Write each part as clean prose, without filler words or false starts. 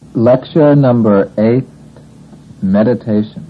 Lecture number 8, Meditation.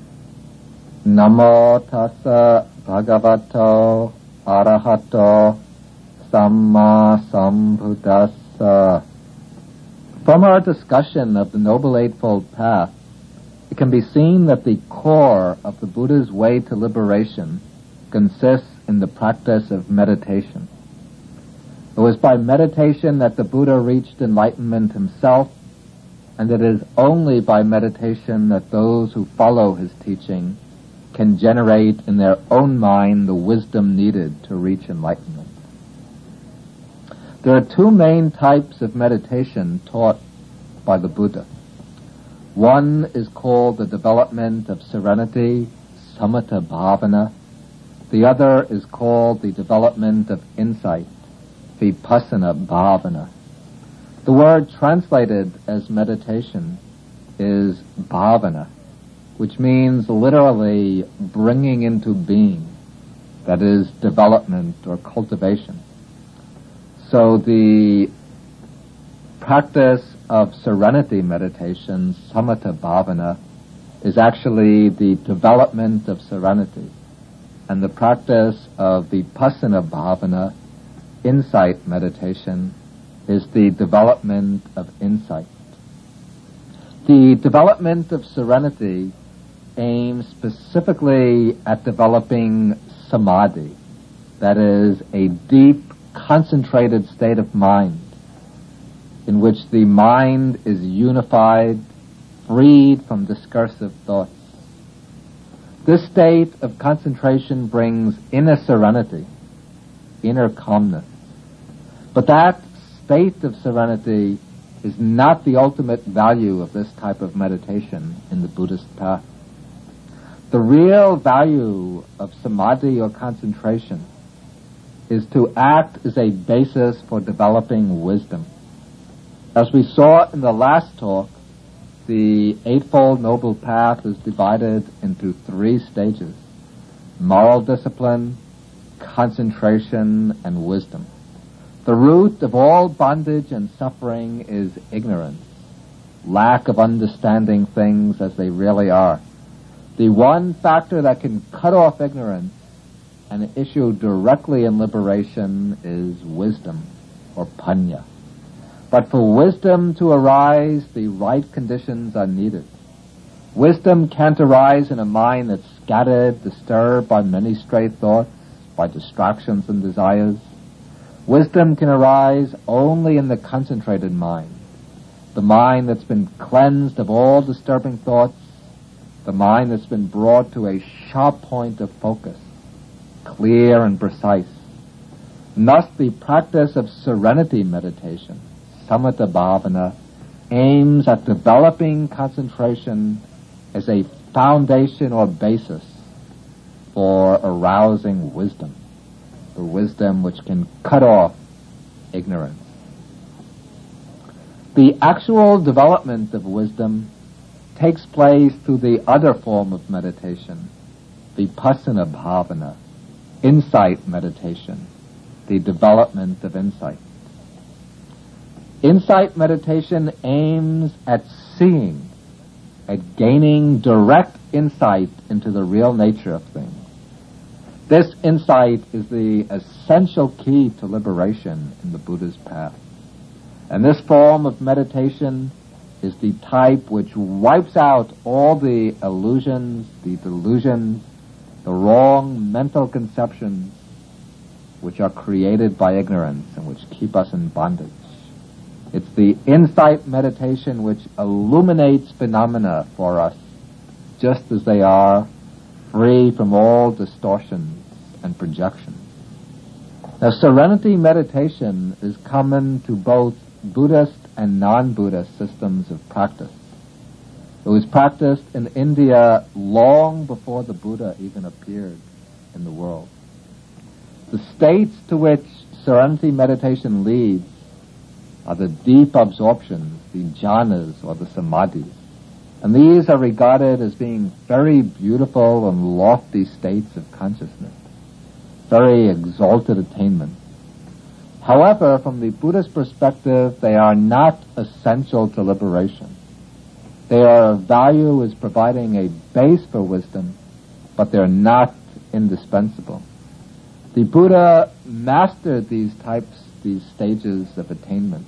Namo tassa bhagavato arahato samma sambuddhassa. From our discussion of the Noble Eightfold Path, it can be seen that the core of the Buddha's way to liberation consists in the practice of meditation. It was by meditation that the Buddha reached enlightenment himself, and it is only by meditation that those who follow his teaching can generate in their own mind the wisdom needed to reach enlightenment. There are two main types of meditation taught by the Buddha. One is called the development of serenity, samatha bhavana. The other is called the development of insight, vipassana bhavana. The word translated as meditation is bhavana, which means literally bringing into being, that is, development or cultivation. So the practice of serenity meditation, samatha bhavana, is actually the development of serenity, and the practice of vipassana bhavana, insight meditation, is the development of insight. The development of serenity aims specifically at developing samadhi, that is, a deep, concentrated state of mind in which the mind is unified, freed from discursive thoughts. This state of concentration brings inner serenity, inner calmness. But that state of serenity is not the ultimate value of this type of meditation in the Buddhist path. The real value of samadhi or concentration is to act as a basis for developing wisdom. As we saw in the last talk, the Eightfold Noble Path is divided into 3 stages: moral discipline, concentration, and wisdom. The root of all bondage and suffering is ignorance, lack of understanding things as they really are. The one factor that can cut off ignorance and issue directly in liberation is wisdom, or panya. But for wisdom to arise, the right conditions are needed. Wisdom can't arise in a mind that's scattered, disturbed by many stray thoughts, by distractions and desires. Wisdom can arise only in the concentrated mind, the mind that's been cleansed of all disturbing thoughts, the mind that's been brought to a sharp point of focus, clear and precise. And thus the practice of serenity meditation, samatha bhavana, aims at developing concentration as a foundation or basis for arousing wisdom, the wisdom which can cut off ignorance. The actual development of wisdom takes place through the other form of meditation, vipassana bhavana, insight meditation, the development of insight. Insight meditation aims at seeing, at gaining direct insight into the real nature of things. This insight is the essential key to liberation in the Buddha's path. And this form of meditation is the type which wipes out all the illusions, the delusions, the wrong mental conceptions which are created by ignorance and which keep us in bondage. It's the insight meditation which illuminates phenomena for us just as they are, free from all distortions and projections. Now, serenity meditation is common to both Buddhist and non-Buddhist systems of practice. It was practiced in India long before the Buddha even appeared in the world. The states to which serenity meditation leads are the deep absorptions, the jhanas or the samadhis. And these are regarded as being very beautiful and lofty states of consciousness, very exalted attainment. However, from the Buddhist perspective, they are not essential to liberation. They are of value as providing a base for wisdom, but they're not indispensable. The Buddha mastered these stages of attainment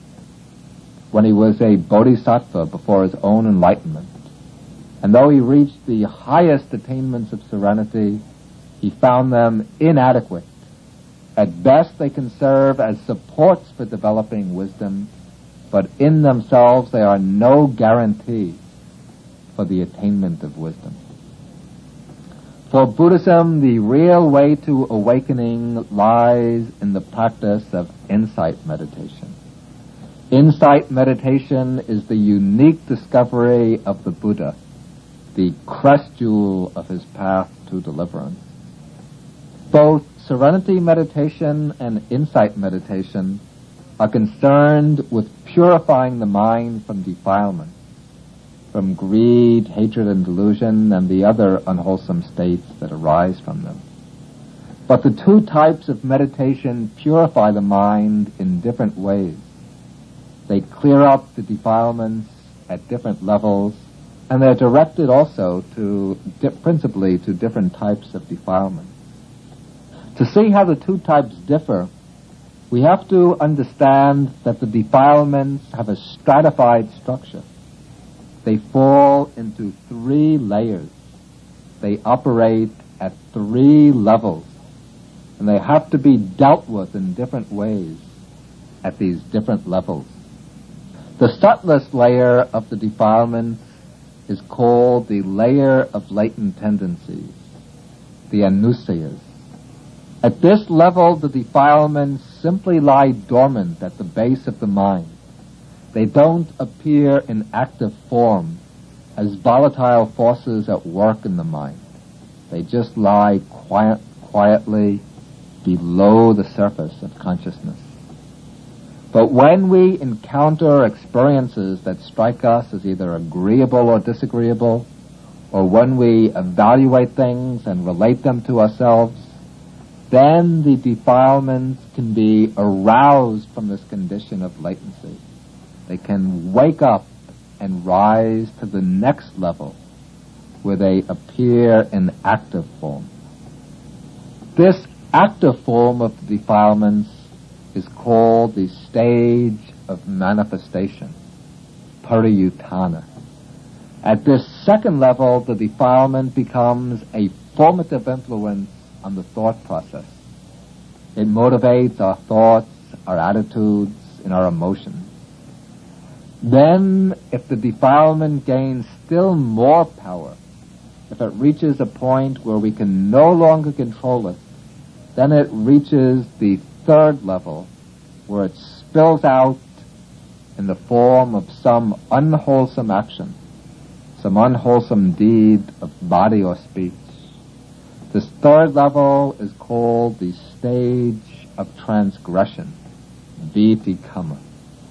when he was a bodhisattva before his own enlightenment. And though he reached the highest attainments of serenity, he found them inadequate. At best, they can serve as supports for developing wisdom, but in themselves they are no guarantee for the attainment of wisdom. For Buddhism, the real way to awakening lies in the practice of insight meditation. Insight meditation is the unique discovery of the Buddha, the crest jewel of his path to deliverance. Both serenity meditation and insight meditation are concerned with purifying the mind from defilement, from greed, hatred, and delusion, and the other unwholesome states that arise from them. But the two types of meditation purify the mind in different ways. They clear up the defilements at different levels, and they're directed also principally to different types of defilement. To see how the two types differ, we have to understand that the defilements have a stratified structure. They fall into 3 layers. They operate at 3 levels, and they have to be dealt with in different ways at these different levels. The subtlest layer of the defilements is called the layer of latent tendencies, the anusayas. At this level, the defilements simply lie dormant at the base of the mind. They don't appear in active form as volatile forces at work in the mind. They just lie quietly below the surface of consciousness. But when we encounter experiences that strike us as either agreeable or disagreeable, or when we evaluate things and relate them to ourselves, then the defilements can be aroused from this condition of latency. They can wake up and rise to the next level where they appear in active form. This active form of the defilements is called the stage of manifestation, pariyutthana. At this second level, the defilement becomes a formative influence on the thought process. It motivates our thoughts, our attitudes, and our emotions. Then, if the defilement gains still more power, if it reaches a point where we can no longer control it, then it reaches the third level, where it spills out in the form of some unwholesome action, some unwholesome deed of body or speech. This third level is called the stage of transgression, vitikkamma.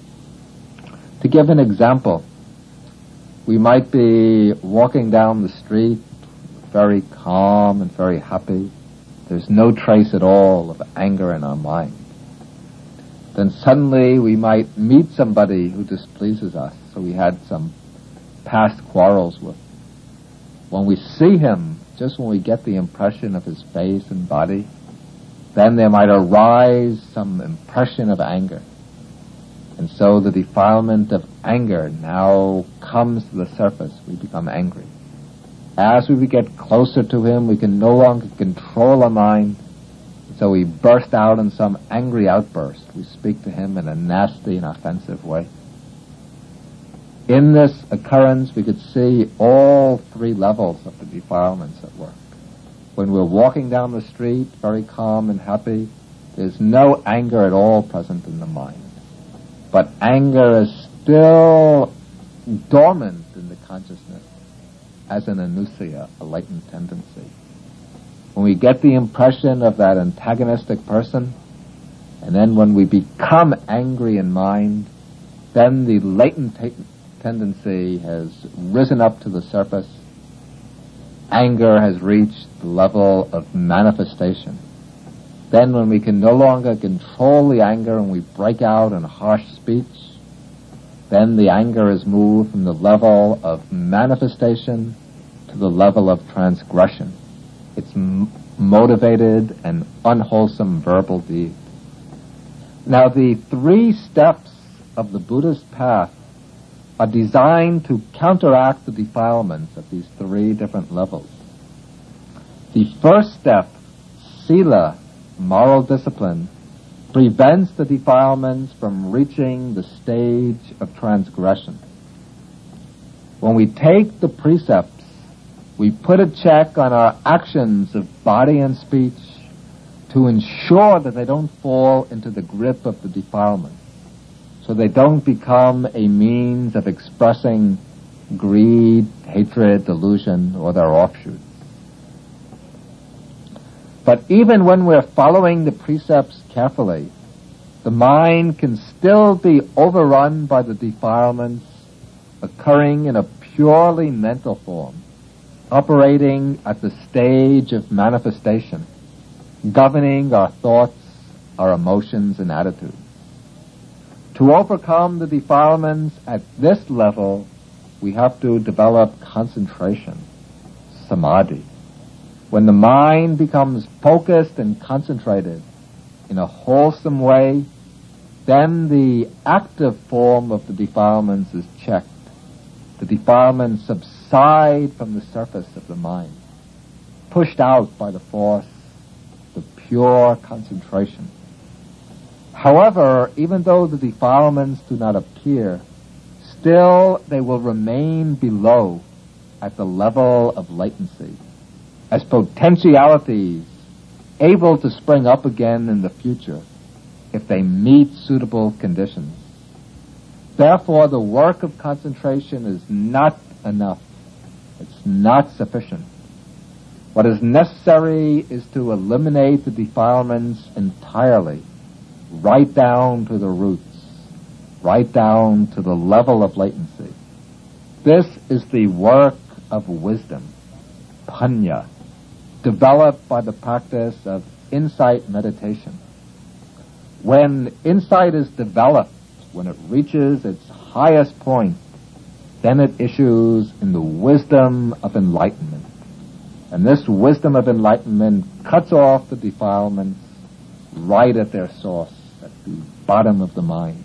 To give an example, we might be walking down the street, very calm and very happy. There's no trace at all of anger in our mind. Then suddenly we might meet somebody who displeases us, so we had some past quarrels with. When we see him, just when we get the impression of his face and body, then there might arise some impression of anger. And so the defilement of anger now comes to the surface. We become angry. As we get closer to him, we can no longer control our mind, so we burst out in some angry outburst. We speak to him in a nasty and offensive way. In this occurrence, we could see all 3 levels of the defilements at work. When we're walking down the street, very calm and happy, there's no anger at all present in the mind. But anger is still dormant in the consciousness as an anusaya, a latent tendency. When we get the impression of that antagonistic person, and then when we become angry in mind, then the latent tendency has risen up to the surface. Anger has reached the level of manifestation. Then when we can no longer control the anger and we break out in harsh speech, then the anger is moved from the level of manifestation to the level of transgression. It's motivated and unwholesome verbal deed. Now, the 3 steps of the Buddhist path are designed to counteract the defilements at these 3 different levels. The first step, sila, moral discipline, prevents the defilements from reaching the stage of transgression. When we take the precepts, we put a check on our actions of body and speech to ensure that they don't fall into the grip of the defilement, so they don't become a means of expressing greed, hatred, delusion, or their offshoots. But even when we're following the precepts carefully, the mind can still be overrun by the defilements occurring in a purely mental form, operating at the stage of manifestation, governing our thoughts, our emotions, and attitudes. To overcome the defilements at this level, we have to develop concentration, samadhi. When the mind becomes focused and concentrated in a wholesome way, then the active form of the defilements is checked. The defilements subside from the surface of the mind, pushed out by the force, the pure concentration. However, even though the defilements do not appear, still they will remain below at the level of latency, as potentialities able to spring up again in the future if they meet suitable conditions. Therefore, the work of concentration is not enough. It's not sufficient. What is necessary is to eliminate the defilements entirely, right down to the roots, right down to the level of latency. This is the work of wisdom, panya, developed by the practice of insight meditation. When insight is developed, when it reaches its highest point, then it issues in the wisdom of enlightenment. And this wisdom of enlightenment cuts off the defilements right at their source, at the bottom of the mind.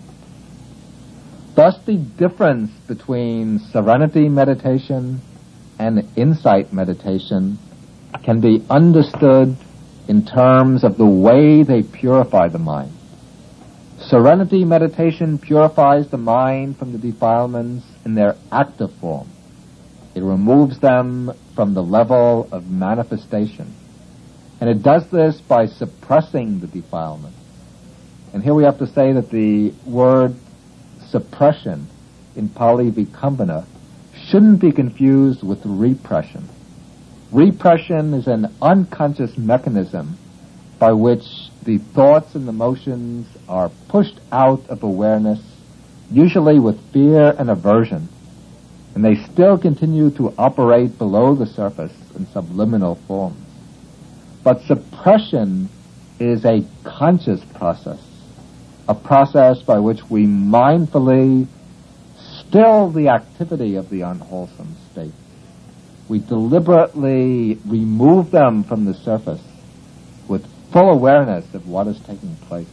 Thus, the difference between serenity meditation and insight meditation can be understood in terms of the way they purify the mind. Serenity meditation purifies the mind from the defilements in their active form. It removes them from the level of manifestation. And it does this by suppressing the defilement. And here we have to say that the word suppression in Pali Vikambana shouldn't be confused with repression. Repression is an unconscious mechanism by which the thoughts and emotions are pushed out of awareness, usually with fear and aversion, and they still continue to operate below the surface in subliminal forms. But suppression is a conscious process, a process by which we mindfully still the activity of the unwholesome state. We deliberately remove them from the surface with full awareness of what is taking place.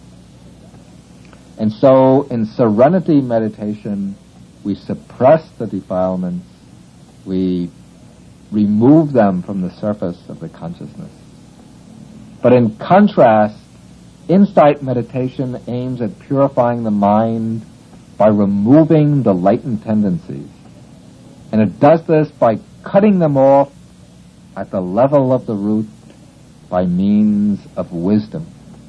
And so in serenity meditation, we suppress the defilements, we remove them from the surface of the consciousness. But in contrast, insight meditation aims at purifying the mind by removing the latent tendencies. And it does this by cutting them off at the level of the root by means of wisdom.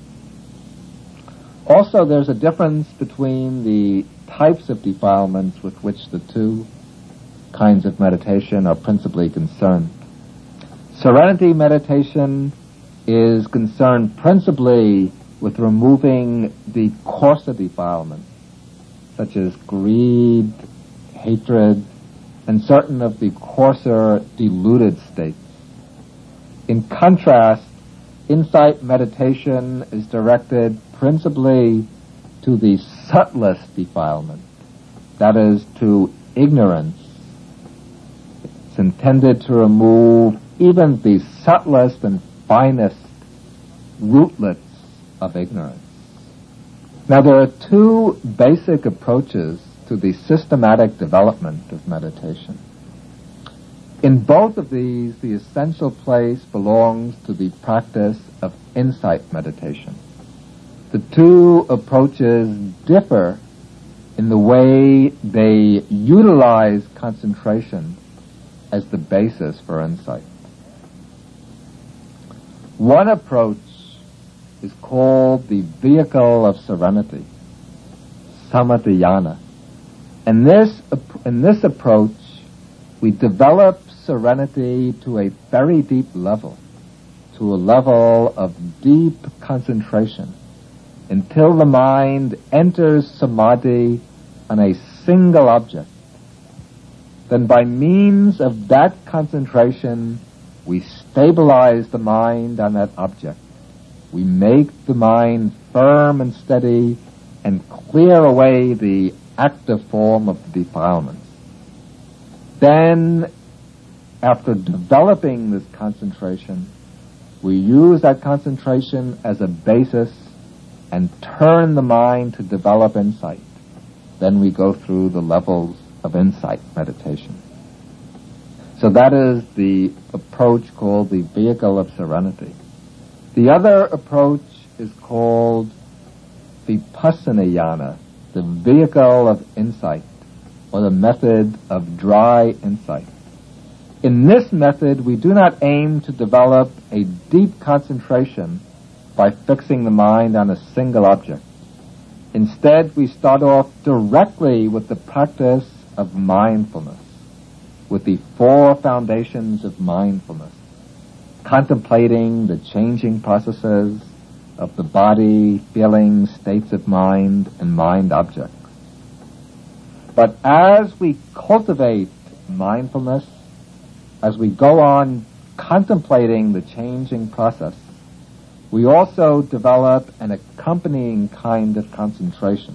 Also, there's a difference between the types of defilements with which the two kinds of meditation are principally concerned. Serenity meditation is concerned principally with removing the coarser defilements, such as greed, hatred, and certain of the coarser deluded states. In contrast, insight meditation is directed principally to the subtlest defilement, that is, to ignorance. It's intended to remove even the subtlest and finest rootlets of ignorance. Now, there are two basic approaches to the systematic development of meditation. In both of these, the essential place belongs to the practice of insight meditation. The two approaches differ in the way they utilize concentration as the basis for insight. One approach is called the vehicle of serenity, samadhyana. And in this approach, we develop serenity to a very deep level, to a level of deep concentration, until the mind enters samadhi on a single object. Then by means of that concentration, we stabilize the mind on that object. We make the mind firm and steady and clear away the active form of the defilements. Then, after developing this concentration, we use that concentration as a basis and turn the mind to develop insight. Then we go through the levels of insight meditation. So that is the approach called the vehicle of serenity. The other approach is called vipassana, the vehicle of insight, or the method of dry insight. In this method, we do not aim to develop a deep concentration by fixing the mind on a single object. Instead, we start off directly with the practice of mindfulness, with the four foundations of mindfulness, contemplating the changing processes of the body, feelings, states of mind, and mind objects. But as we cultivate mindfulness, as we go on contemplating the changing process, we also develop an accompanying kind of concentration.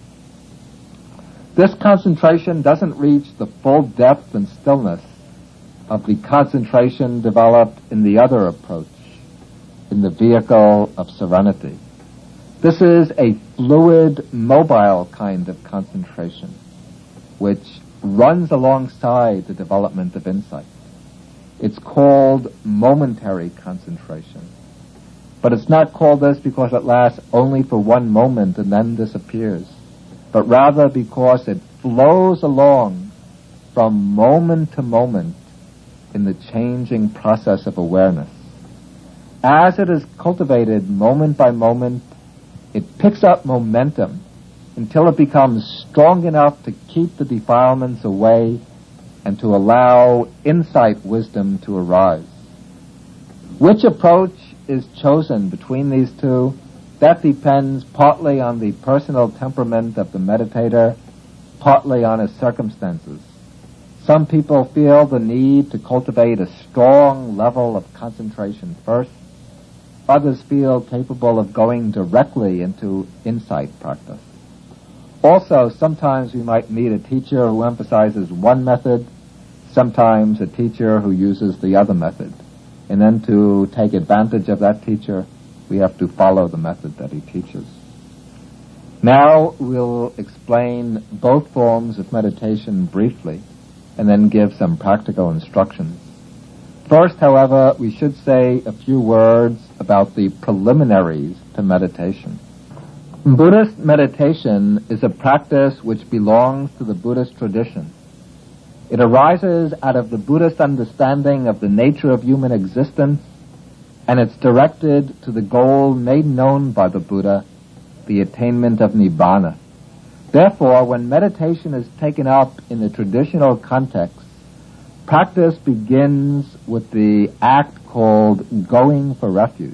This concentration doesn't reach the full depth and stillness of the concentration developed in the other approach, in the vehicle of serenity. This is a fluid, mobile kind of concentration, which runs alongside the development of insight. It's called momentary concentration. But it's not called this because it lasts only for one moment and then disappears, but rather because it flows along from moment to moment in the changing process of awareness. As it is cultivated moment by moment, it picks up momentum until it becomes strong enough to keep the defilements away and to allow insight wisdom to arise. Which approach is chosen between these two, that depends partly on the personal temperament of the meditator, partly on his circumstances. Some people feel the need to cultivate a strong level of concentration first. Others feel capable of going directly into insight practice. Also, sometimes we might meet a teacher who emphasizes one method, sometimes a teacher who uses the other method. And then to take advantage of that teacher, we have to follow the method that he teaches. Now we'll explain both forms of meditation briefly, and then give some practical instructions. First, however, we should say a few words about the preliminaries to meditation. Buddhist meditation is a practice which belongs to the Buddhist tradition. It arises out of the Buddhist understanding of the nature of human existence, and it's directed to the goal made known by the Buddha, the attainment of Nibbana. Therefore, when meditation is taken up in the traditional context, practice begins with the act called going for refuge.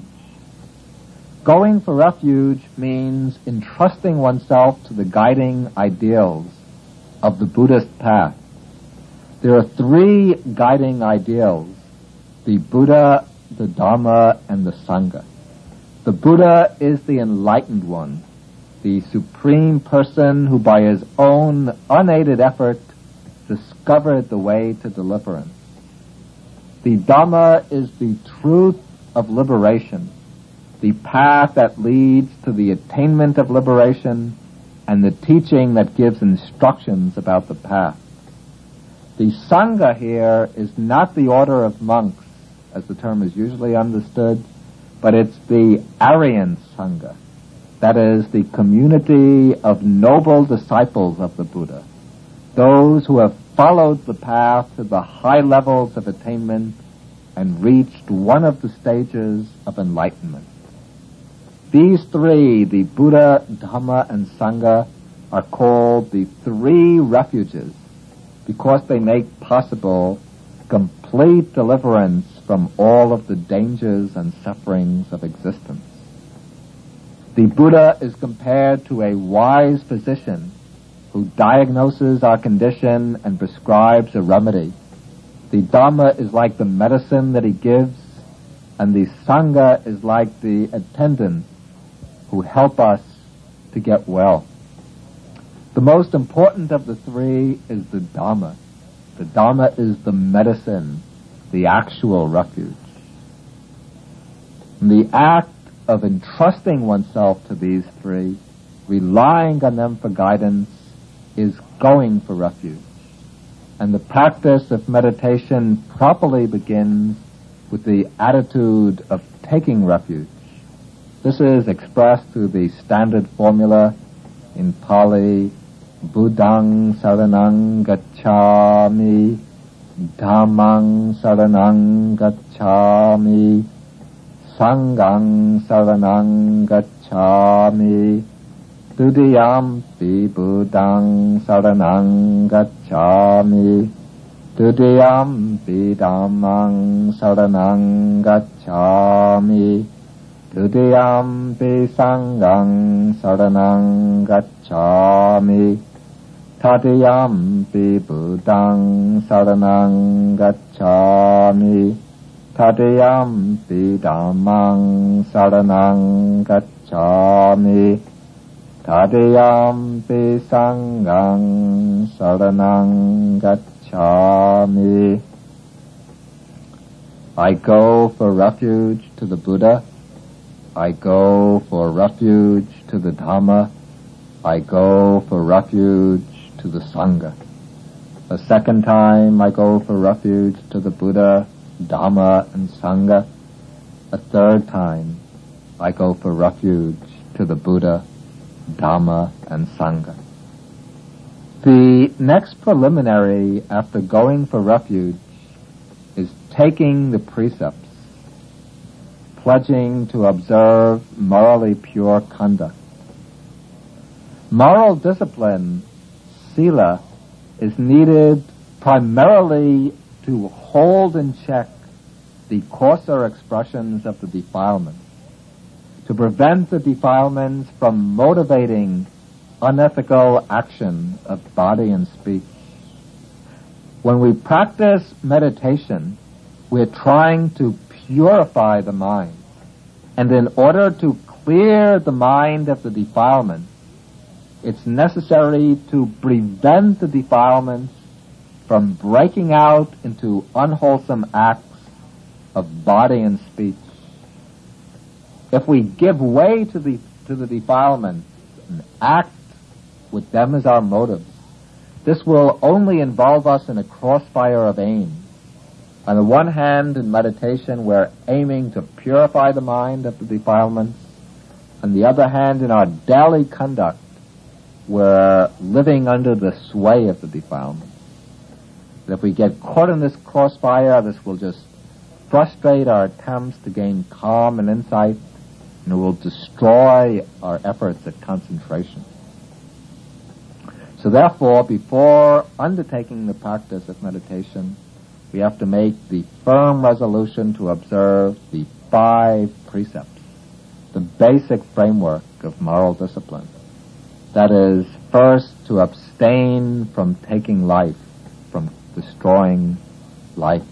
Going for refuge means entrusting oneself to the guiding ideals of the Buddhist path. There are three guiding ideals: the Buddha, the Dharma, and the Sangha. The Buddha is the enlightened one. the Supreme Person who by his own unaided effort discovered the way to deliverance. The Dhamma is the truth of liberation, the path that leads to the attainment of liberation, and the teaching that gives instructions about the path. The Sangha here is not the order of monks, as the term is usually understood, but it's the Aryan Sangha. That is, the community of noble disciples of the Buddha, those who have followed the path to the high levels of attainment and reached one of the stages of enlightenment. These three, the Buddha, Dhamma, and Sangha, are called the three refuges because they make possible complete deliverance from all of the dangers and sufferings of existence. The Buddha is compared to a wise physician who diagnoses our condition and prescribes a remedy. The Dhamma is like the medicine that he gives, and the Sangha is like the attendant who help us to get well. The most important of the three is the Dhamma. The Dhamma is the medicine, the actual refuge. And the act of entrusting oneself to these three, relying on them for guidance, is going for refuge. And the practice of meditation properly begins with the attitude of taking refuge. This is expressed through the standard formula in Pali: Buddhang saranang gacchami, Dhammang saranang gacchami, Sanghang saranang gacchami, Dutiyampi Buddhang saranang gacchami, Dutiyampi Dhammang saranang gacchami, Dutiyampi Sanghang saranang gacchami, Tatiyampi Buddhang saranang gacchami, Tatiyampi Dhammang saranang gacchami, Tatiyampi Sanghang saranang gacchami. I go for refuge to the Buddha. I go for refuge to the Dhamma. I go for refuge to the Sangha. A second time I go for refuge to the Buddha, Dhamma, and Sangha. A third time I go for refuge to the Buddha, Dhamma, and Sangha. The next preliminary after going for refuge is taking the precepts, pledging to observe morally pure conduct. Moral discipline, sila, is needed primarily to hold in check the coarser expressions of the defilements, to prevent the defilements from motivating unethical action of body and speech. When we practice meditation, we're trying to purify the mind. And in order to clear the mind of the defilements, it's necessary to prevent the defilements from breaking out into unwholesome acts of body and speech. If we give way to the defilements and act with them as our motives, this will only involve us in a crossfire of aims. On the one hand, in meditation, we're aiming to purify the mind of the defilements. On the other hand, in our daily conduct, we're living under the sway of the defilements. If we get caught in this crossfire, this will just frustrate our attempts to gain calm and insight, and it will destroy our efforts at concentration. So therefore, before undertaking the practice of meditation, we have to make the firm resolution to observe the 5 precepts, the basic framework of moral discipline. That is, first, to abstain from taking life, from destroying life.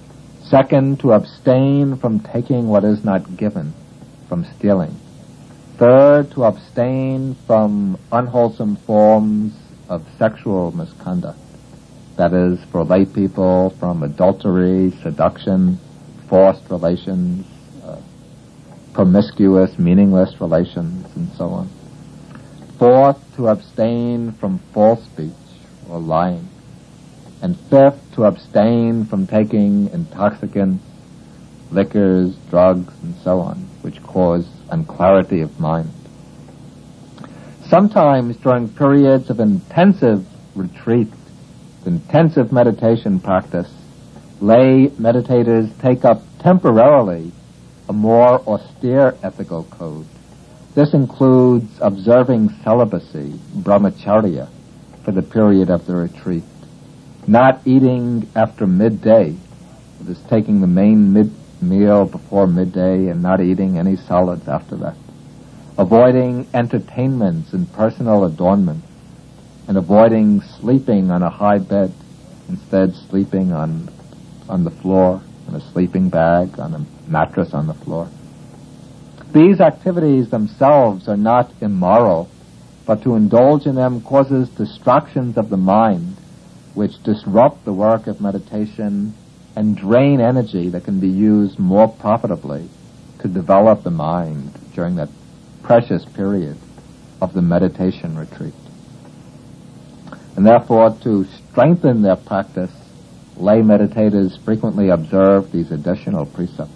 Second, to abstain from taking what is not given, from stealing. Third, to abstain from unwholesome forms of sexual misconduct. That is, for lay people, from adultery, seduction, forced relations, promiscuous, meaningless relations, and so on. Fourth, to abstain from false speech or lying. And fifth, to abstain from taking intoxicants, liquors, drugs, and so on, which cause unclarity of mind. Sometimes during periods of intensive retreat, intensive meditation practice, lay meditators take up temporarily a more austere ethical code. This includes observing celibacy, brahmacharya, for the period of the retreat, not eating after midday, that is, taking the main meal before midday and not eating any solids after that, avoiding entertainments and personal adornment, and avoiding sleeping on a high bed, instead sleeping on the floor, on a sleeping bag, on a mattress on the floor. These activities themselves are not immoral, but to indulge in them causes distractions of the mind, which disrupt the work of meditation and drain energy that can be used more profitably to develop the mind during that precious period of the meditation retreat. And therefore, to strengthen their practice, lay meditators frequently observe these additional precepts.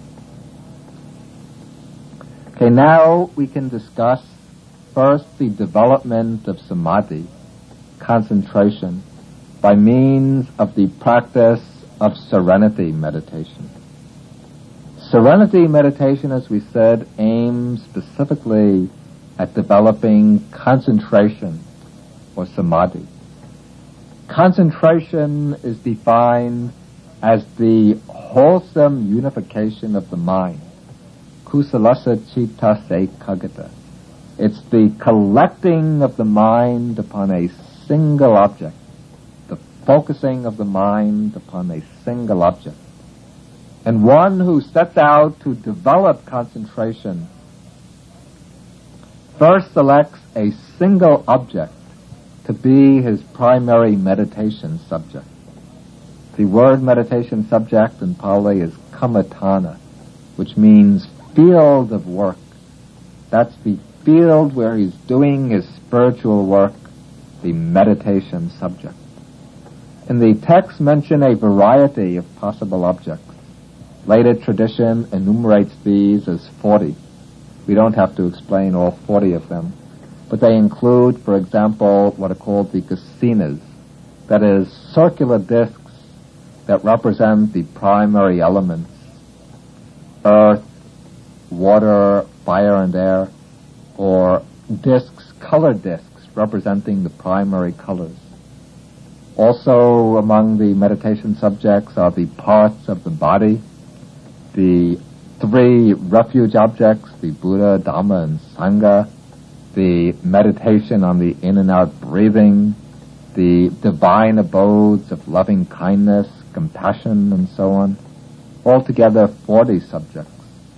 Okay, now we can discuss first the development of samadhi, concentration, by means of the practice of serenity meditation. Serenity meditation, as we said, aims specifically at developing concentration or samadhi. Concentration is defined as the wholesome unification of the mind. Kusalasa citta ekagata. It's the collecting of the mind upon a single object, the focusing of the mind upon a single object. And one who sets out to develop concentration first selects a single object to be his primary meditation subject. The word meditation subject in Pali is kammatthana, which means field of work. That's the field where he's doing his spiritual work, the meditation subject. And the texts mention a variety of possible objects. Later tradition enumerates these as 40. We don't have to explain all 40 of them, but they include, for example, what are called the kasinas, that is, circular discs that represent the primary elements: earth, water, fire, and air, or discs, colored discs, representing the primary colors. Also among the meditation subjects are the parts of the body, the 3 refuge objects, the Buddha, Dhamma, and Sangha, the meditation on the in and out breathing, the divine abodes of loving kindness, compassion, and so on. Altogether 40 subjects.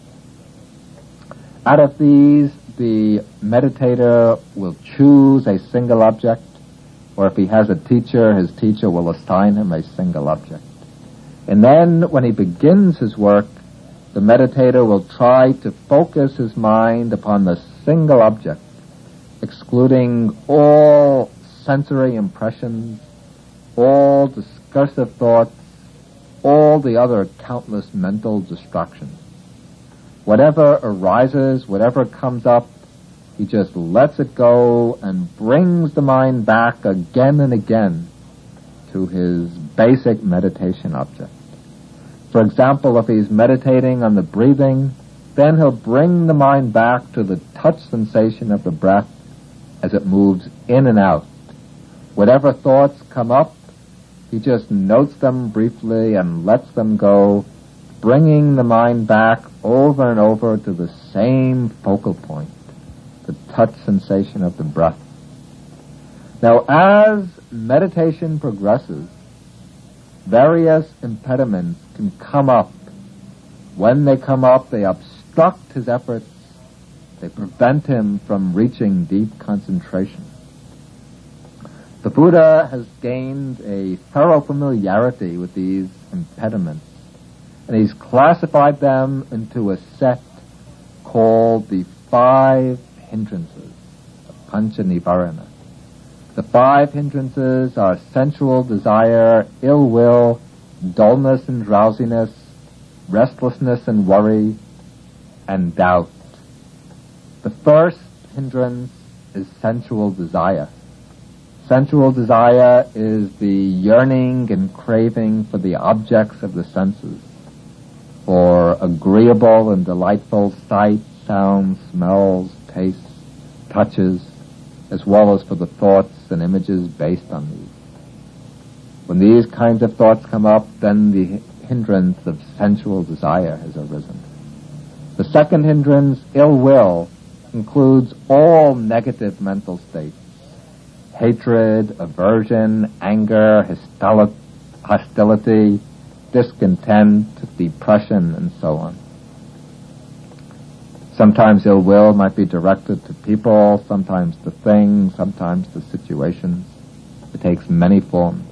Out of these, the meditator will choose a single object, or if he has a teacher, his teacher will assign him a single object. And then, when he begins his work, the meditator will try to focus his mind upon the single object, excluding all sensory impressions, all discursive thoughts, all the other countless mental distractions. Whatever arises, whatever comes up, he just lets it go and brings the mind back again and again to his basic meditation object. For example, if he's meditating on the breathing, then he'll bring the mind back to the touch sensation of the breath as it moves in and out. Whatever thoughts come up, he just notes them briefly and lets them go, bringing the mind back over and over to the same focal point, the touch sensation of the breath. Now, as meditation progresses, various impediments can come up. When they come up, they obstruct his efforts, They prevent him from reaching deep concentration. The Buddha has gained a thorough familiarity with these impediments, and he's classified them into a set called the 5 hindrances, the Pancha Nivarana. The 5 hindrances are sensual desire, ill will, dullness and drowsiness, restlessness and worry, and doubt. The first hindrance is sensual desire. Sensual desire is the yearning and craving for the objects of the senses, for agreeable and delightful sights, sounds, smells, tastes, touches, as well as for the thoughts and images based on these. When these kinds of thoughts come up, then the hindrance of sensual desire has arisen. The second hindrance, ill will, includes all negative mental states: hatred, aversion, anger, hostility, discontent, depression, and so on. Sometimes ill will might be directed to people, sometimes to things, sometimes to situations. It takes many forms.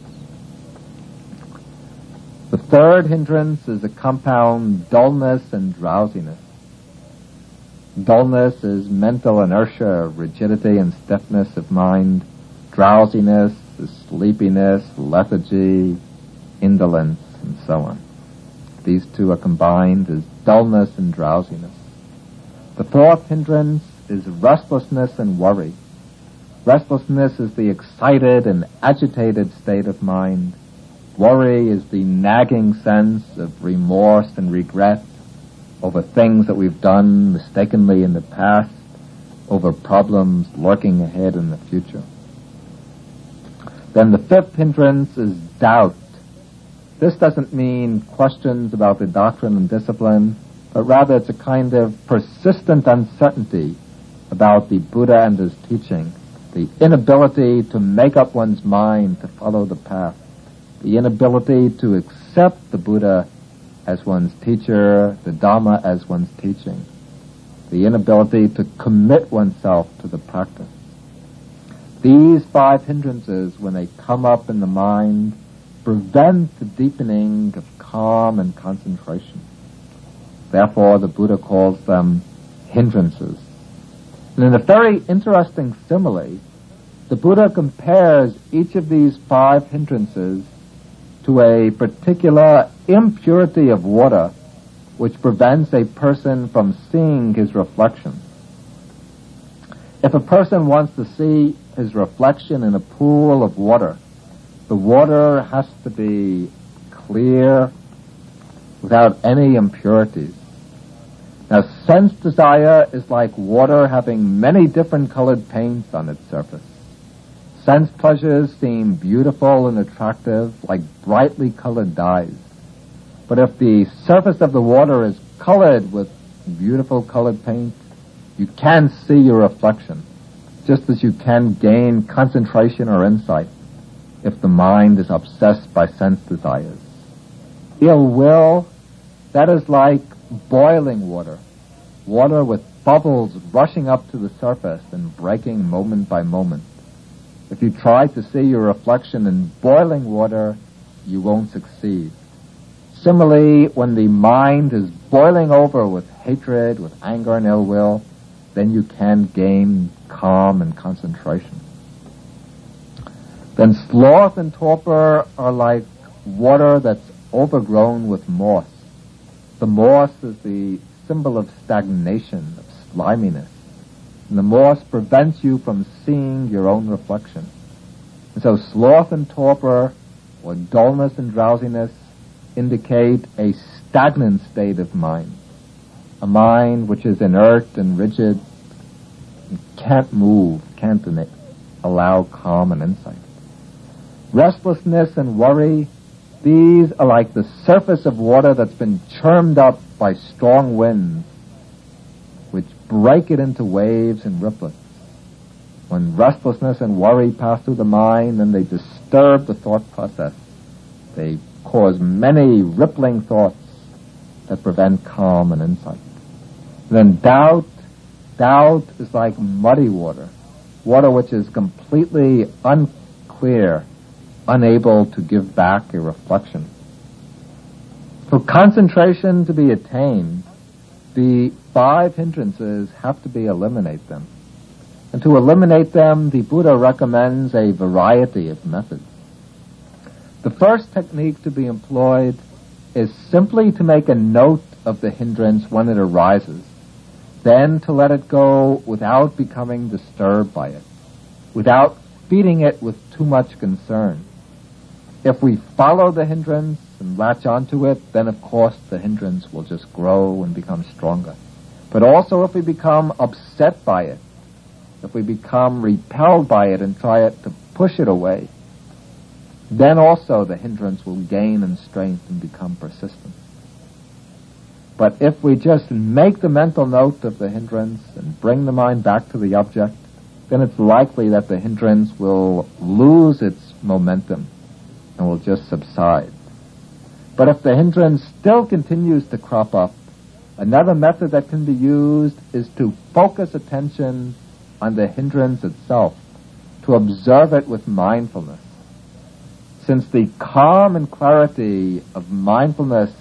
The third hindrance is a compound dullness and drowsiness. Dullness is mental inertia, rigidity and stiffness of mind. Drowsiness is sleepiness, lethargy, indolence, and so on. These two are combined as dullness and drowsiness. The fourth hindrance is restlessness and worry. Restlessness is the excited and agitated state of mind. Worry is the nagging sense of remorse and regret over things that we've done mistakenly in the past, over problems lurking ahead in the future. Then the fifth hindrance is doubt. This doesn't mean questions about the doctrine and discipline, but rather it's a kind of persistent uncertainty about the Buddha and his teaching, the inability to make up one's mind to follow the path, the inability to accept the Buddha as one's teacher, the Dhamma as one's teaching, the inability to commit oneself to the practice. These 5 hindrances, when they come up in the mind, prevent the deepening of calm and concentration. Therefore, the Buddha calls them hindrances. And in a very interesting simile, the Buddha compares each of these 5 hindrances to a particular impurity of water which prevents a person from seeing his reflection. If a person wants to see his reflection in a pool of water, the water has to be clear without any impurities. Now, sense desire is like water having many different colored paints on its surface. Sense pleasures seem beautiful and attractive, like brightly colored dyes. But if the surface of the water is colored with beautiful colored paint, you can't see your reflection, just as you can gain concentration or insight if the mind is obsessed by sense desires. Ill will, that is like boiling water, water with bubbles rushing up to the surface and breaking moment by moment. If you try to see your reflection in boiling water, you won't succeed. Similarly, when the mind is boiling over with hatred, with anger and ill will, then you can gain calm and concentration. Then sloth and torpor are like water that's overgrown with moss. The moss is the symbol of stagnation, of sliminess. And the moss prevents you from seeing your own reflection. And so sloth and torpor, or dullness and drowsiness, indicate a stagnant state of mind. A mind which is inert and rigid, can't move, can't allow calm and insight. Restlessness and worry, these are like the surface of water that's been churned up by strong winds, which break it into waves and ripplets. When restlessness and worry pass through the mind, then they disturb the thought process. They cause many rippling thoughts that prevent calm and insight. Then doubt doubt is like muddy water, water which is completely unclear, unable to give back a reflection. For concentration to be attained, the 5 hindrances have to be eliminated. And to eliminate them, the Buddha recommends a variety of methods. The first technique to be employed is simply to make a note of the hindrance when it arises, then to let it go without becoming disturbed by it, without feeding it with too much concern. If we follow the hindrance and latch onto it, then of course the hindrance will just grow and become stronger. But also if we become upset by it, if we become repelled by it and try to push it away, then also the hindrance will gain in strength and become persistent. But if we just make the mental note of the hindrance and bring the mind back to the object, then it's likely that the hindrance will lose its momentum and will just subside. But if the hindrance still continues to crop up, another method that can be used is to focus attention on the hindrance itself, to observe it with mindfulness. Since the calm and clarity of mindfulness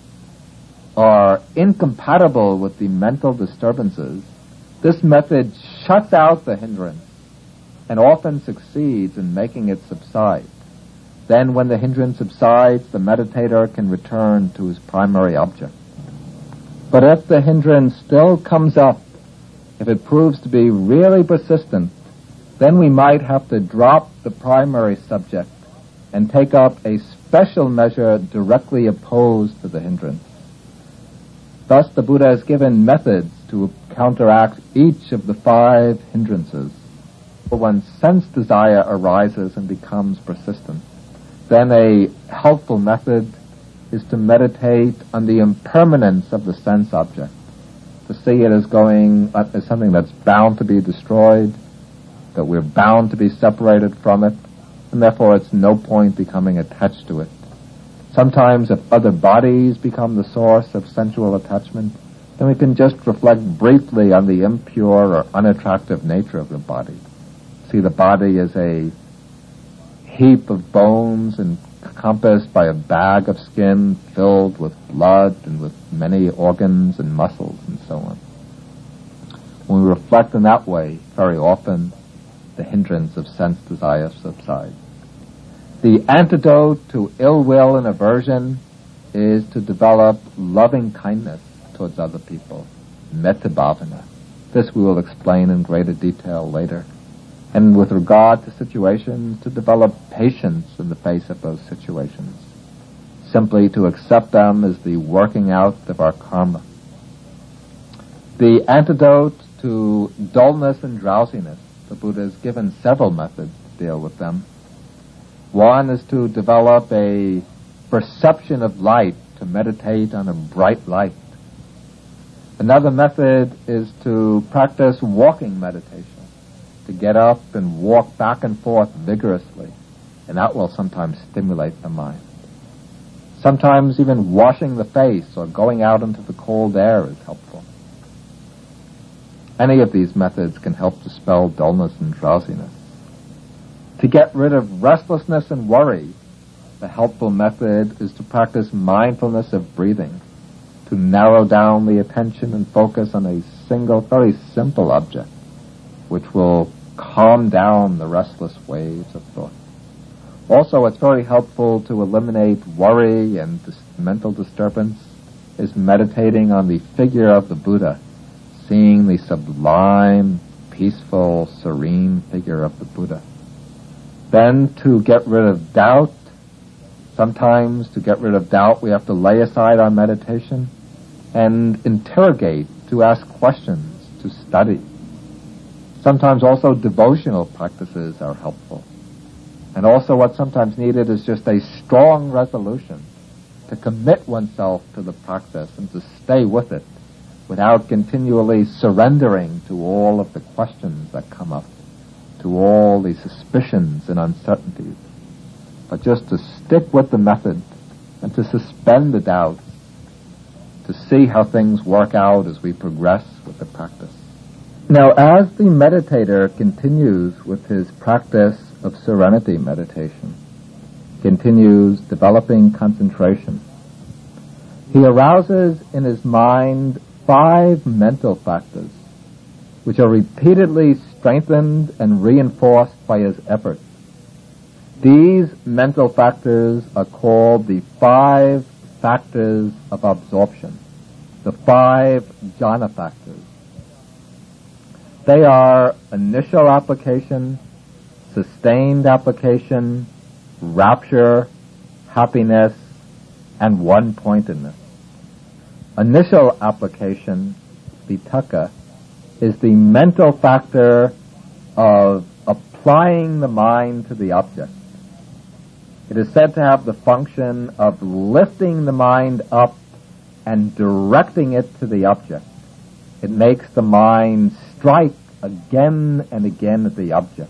are incompatible with the mental disturbances, this method shuts out the hindrance and often succeeds in making it subside. Then when the hindrance subsides, the meditator can return to his primary object. But if the hindrance still comes up, if it proves to be really persistent, then we might have to drop the primary subject and take up a special measure directly opposed to the hindrance. Thus, the Buddha has given methods to counteract each of the 5 hindrances. When sense desire arises and becomes persistent, then a helpful method is to meditate on the impermanence of the sense object, to see it as as something that's bound to be destroyed, that we're bound to be separated from it, and therefore it's no point becoming attached to it. Sometimes if other bodies become the source of sensual attachment, then we can just reflect briefly on the impure or unattractive nature of the body. See the body as a heap of bones encompassed by a bag of skin filled with blood and with many organs and muscles and so on. When we reflect in that way, very often the hindrance of sense desire subsides. The antidote to ill will and aversion is to develop loving kindness towards other people, metta bhavana. This we will explain in greater detail later. And with regard to situations, to develop patience in the face of those situations, simply to accept them as the working out of our karma. The antidote to dullness and drowsiness, the Buddha has given several methods to deal with them. One is to develop a perception of light, to meditate on a bright light. Another method is to practice walking meditation, to get up and walk back and forth vigorously, and that will sometimes stimulate the mind. Sometimes even washing the face or going out into the cold air is helpful. Any of these methods can help dispel dullness and drowsiness. To get rid of restlessness and worry, the helpful method is to practice mindfulness of breathing, to narrow down the attention and focus on a single, very simple object, which will calm down the restless waves of thought. Also, it's very helpful to eliminate worry and mental disturbance, is meditating on the figure of the Buddha, seeing the sublime, peaceful, serene figure of the Buddha. Then to get rid of doubt, sometimes to get rid of doubt we have to lay aside our meditation and interrogate, to ask questions, to study. Sometimes also devotional practices are helpful. And also what's sometimes needed is just a strong resolution to commit oneself to the practice and to stay with it without continually surrendering to all of the questions that come up, to all the suspicions and uncertainties, but just to stick with the method and to suspend the doubts, to see how things work out as we progress with the practice. Now, as the meditator continues with his practice of serenity meditation, continues developing concentration, he arouses in his mind 5 mental factors, which are repeatedly strengthened and reinforced by his efforts. These mental factors are called the 5 factors of absorption, the 5 jhana factors. They are initial application, sustained application, rapture, happiness, and one-pointedness. Initial application, vitakka, is the mental factor of applying the mind to the object. It is said to have the function of lifting the mind up and directing it to the object. It makes the mind strike again and again at the object.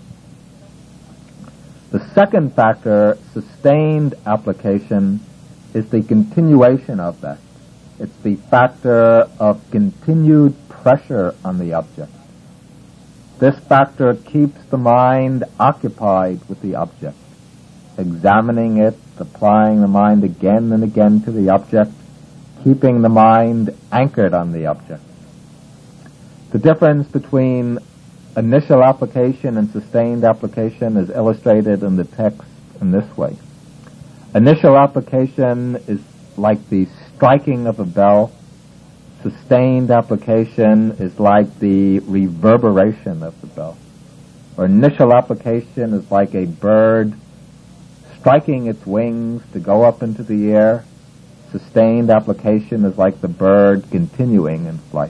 The second factor, sustained application, is the continuation of that. It's the factor of continued pressure on the object. This factor keeps the mind occupied with the object, examining it, applying the mind again and again to the object, keeping the mind anchored on the object. The difference between initial application and sustained application is illustrated in the text in this way. Initial application is like the striking of a bell. Sustained application is like the reverberation of the bell. Or initial application is like a bird striking its wings to go up into the air. Sustained application is like the bird continuing in flight.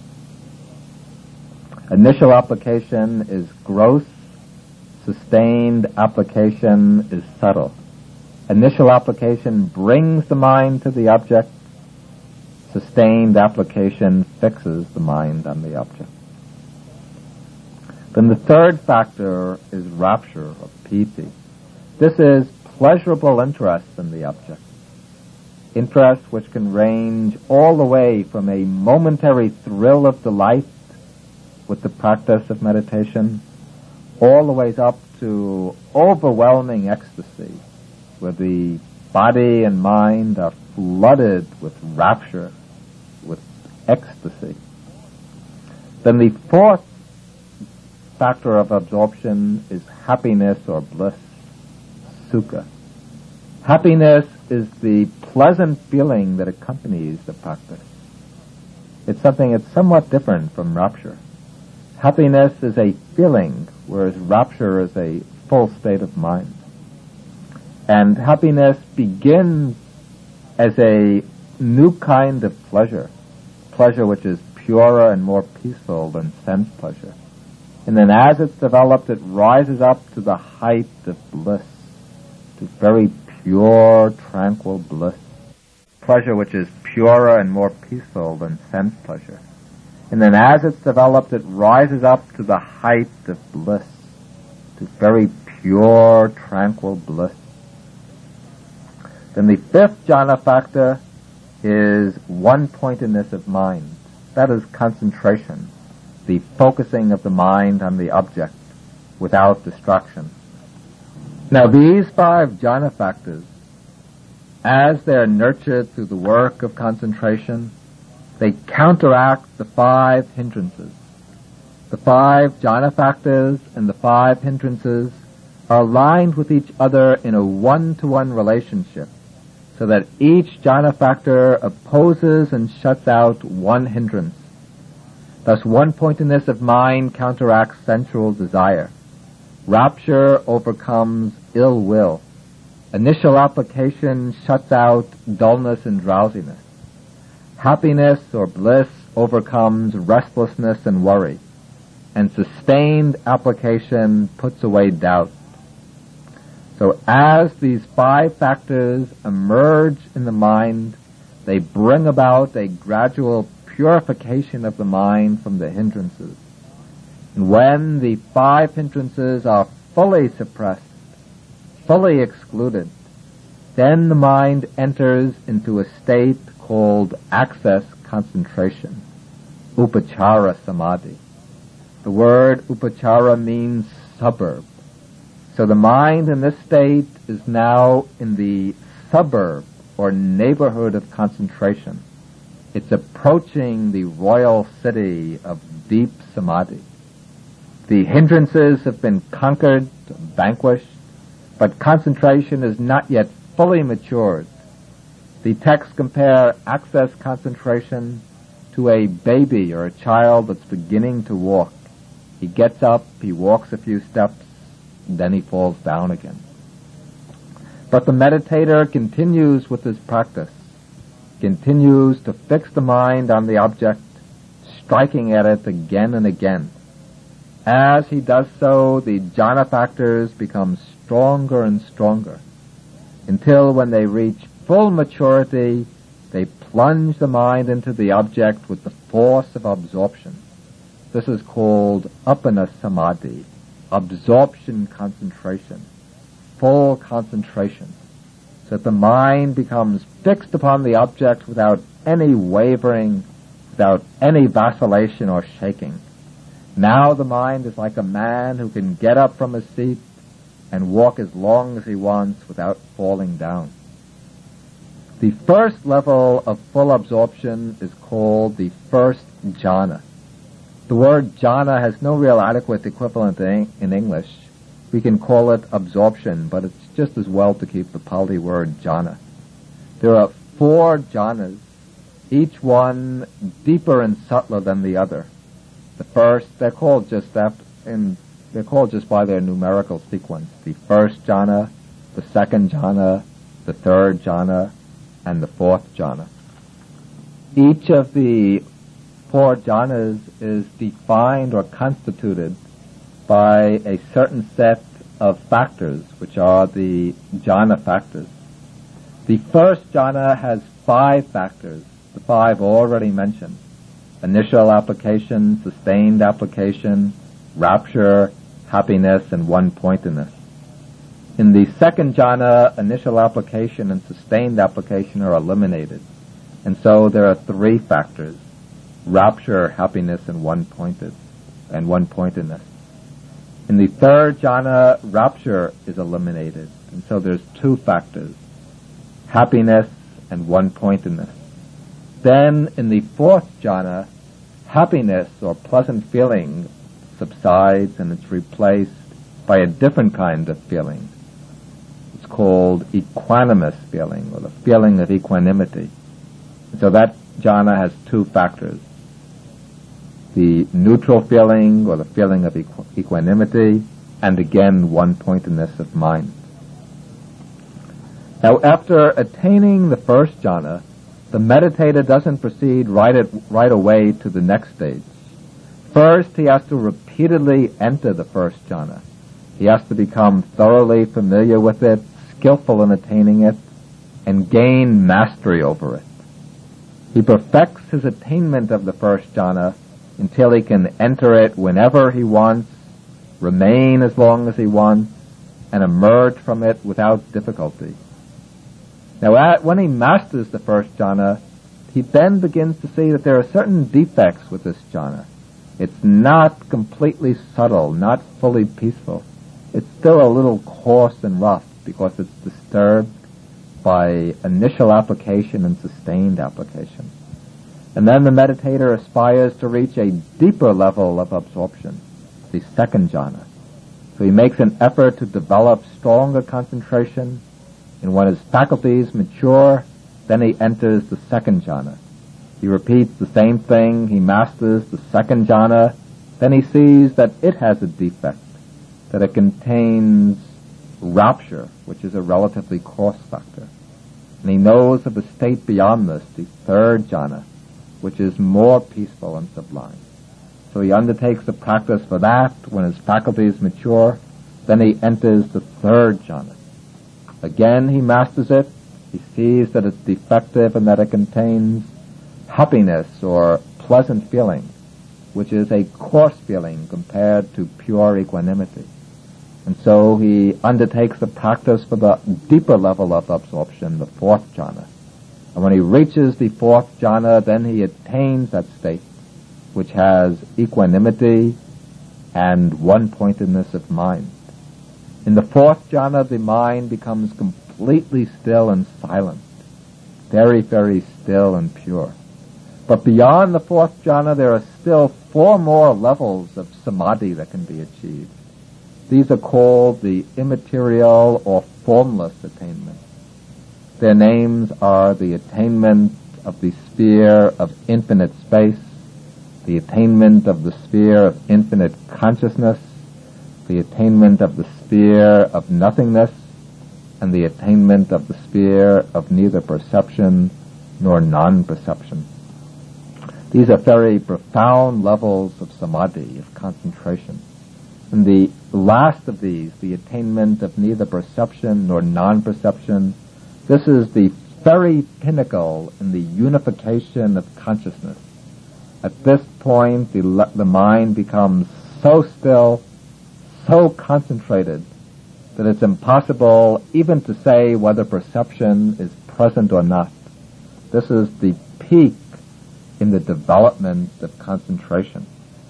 Initial application is gross. Sustained application is subtle. Initial application brings the mind to the object. Sustained application fixes the mind on the object. Then the third factor is rapture, or piti. This is pleasurable interest in the object. Interest which can range all the way from a momentary thrill of delight with the practice of meditation, all the way up to overwhelming ecstasy, where the body and mind are flooded with rapture, with ecstasy. Then the fourth factor of absorption is happiness or bliss, sukha. Happiness is the pleasant feeling that accompanies the practice. It's something that's somewhat different from rapture. Happiness is a feeling, whereas rapture is a full state of mind. And happiness begins as a new kind of pleasure, pleasure which is purer and more peaceful than sense pleasure. And then as it's developed, it rises up to the height of bliss, to very pure, tranquil bliss, pleasure which is purer and more peaceful than sense pleasure. And then as it's developed, it rises up to the height of bliss, to very pure, tranquil bliss. Then the fifth jhana factor is one-pointedness of mind. That is concentration, the focusing of the mind on the object without distraction. Now these 5 jhana factors, as they are nurtured through the work of concentration, they counteract the 5 hindrances. The 5 jhana factors and the 5 hindrances are aligned with each other in a one-to-one relationship, so that each jhana factor opposes and shuts out one hindrance. Thus, one-pointedness of mind counteracts sensual desire. Rapture overcomes ill will. Initial application shuts out dullness and drowsiness. Happiness or bliss overcomes restlessness and worry. And sustained application puts away doubt. So as these 5 factors emerge in the mind, they bring about a gradual purification of the mind from the hindrances. And when the 5 hindrances are fully suppressed, fully excluded, then the mind enters into a state called access concentration, upachara samadhi. The word upachara means suburb. So the mind in this state is now in the suburb or neighborhood of concentration. It's approaching the royal city of deep samadhi. The hindrances have been conquered, vanquished, but concentration is not yet fully matured. The texts compare access concentration to a baby or a child that's beginning to walk. He gets up, he walks a few steps, and then he falls down again. But the meditator continues with his practice, continues to fix the mind on the object, striking at it again and again. As he does so, the jhana factors become stronger and stronger, until when they reach full maturity, they plunge the mind into the object with the force of absorption. This is called uppana samadhi, absorption concentration, full concentration, so that the mind becomes fixed upon the object without any wavering, without any vacillation or shaking. Now the mind is like a man who can get up from his seat and walk as long as he wants without falling down. The first level of full absorption is called the first jhana. The word jhana has no real adequate equivalent in English. We can call it absorption, but it's just as well to keep the Pali word jhana. There are 4 jhanas, each one deeper and subtler than the other. The first, they're called just by their numerical sequence. The first jhana, the second jhana, the third jhana, and the fourth jhana. Each of the 4 jhanas is defined or constituted by a certain set of factors, which are the jhana factors. The first jhana has 5 factors, the 5 already mentioned: initial application, sustained application, rapture, happiness, and one-pointedness. In the second jhana, initial application and sustained application are eliminated, and so there are 3 factors: rapture, happiness, and one-pointedness. In the third jhana, rapture is eliminated, and so there's 2 factors: happiness and one-pointedness. Then, in the fourth jhana, happiness or pleasant feeling subsides and it's replaced by a different kind of feeling. It's called equanimous feeling, or the feeling of equanimity. So that jhana has 2 factors: the neutral feeling, or the feeling of equanimity, and again, one-pointedness of mind. Now, after attaining the first jhana, the meditator doesn't proceed right away to the next stage. First, he has to repeatedly enter the first jhana. He has to become thoroughly familiar with it, skillful in attaining it, and gain mastery over it. He perfects his attainment of the first jhana until he can enter it whenever he wants, remain as long as he wants, and emerge from it without difficulty. Now, when he masters the first jhana, he then begins to see that there are certain defects with this jhana. It's not completely subtle, not fully peaceful. It's still a little coarse and rough because it's disturbed by initial application and sustained application. And then the meditator aspires to reach a deeper level of absorption, the second jhana. So he makes an effort to develop stronger concentration, and when his faculties mature, then he enters the second jhana. He repeats the same thing, he masters the second jhana, then he sees that it has a defect, that it contains rapture, which is a relatively coarse factor. And he knows of a state beyond this, the third jhana, which is more peaceful and sublime. So he undertakes the practice for that. When his faculties mature, then he enters the third jhana. Again, he masters it. He sees that it's defective and that it contains happiness or pleasant feeling, which is a coarse feeling compared to pure equanimity. And so he undertakes the practice for the deeper level of absorption, the fourth jhana. And when he reaches the fourth jhana, then he attains that state, which has equanimity, and one-pointedness of mind. In the fourth jhana, the mind becomes completely still and silent, very, very still and pure. But beyond the fourth jhana, there are still 4 more levels of samadhi that can be achieved. These are called the immaterial or formless attainment. Their names are the attainment of the sphere of infinite space, the attainment of the sphere of infinite consciousness, the attainment of the sphere of nothingness, and the attainment of the sphere of neither perception nor non-perception. These are very profound levels of samadhi, of concentration. And the last of these, the attainment of neither perception nor non-perception, this is the very pinnacle in the unification of consciousness. At this point, the mind becomes so still, so concentrated, that it's impossible even to say whether perception is present or not. This is the peak in the development of concentration.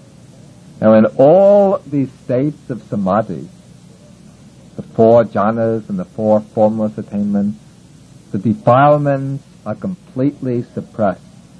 Now, in all these states of samadhi, the 4 jhanas and the 4 formless attainments, the defilements are completely suppressed.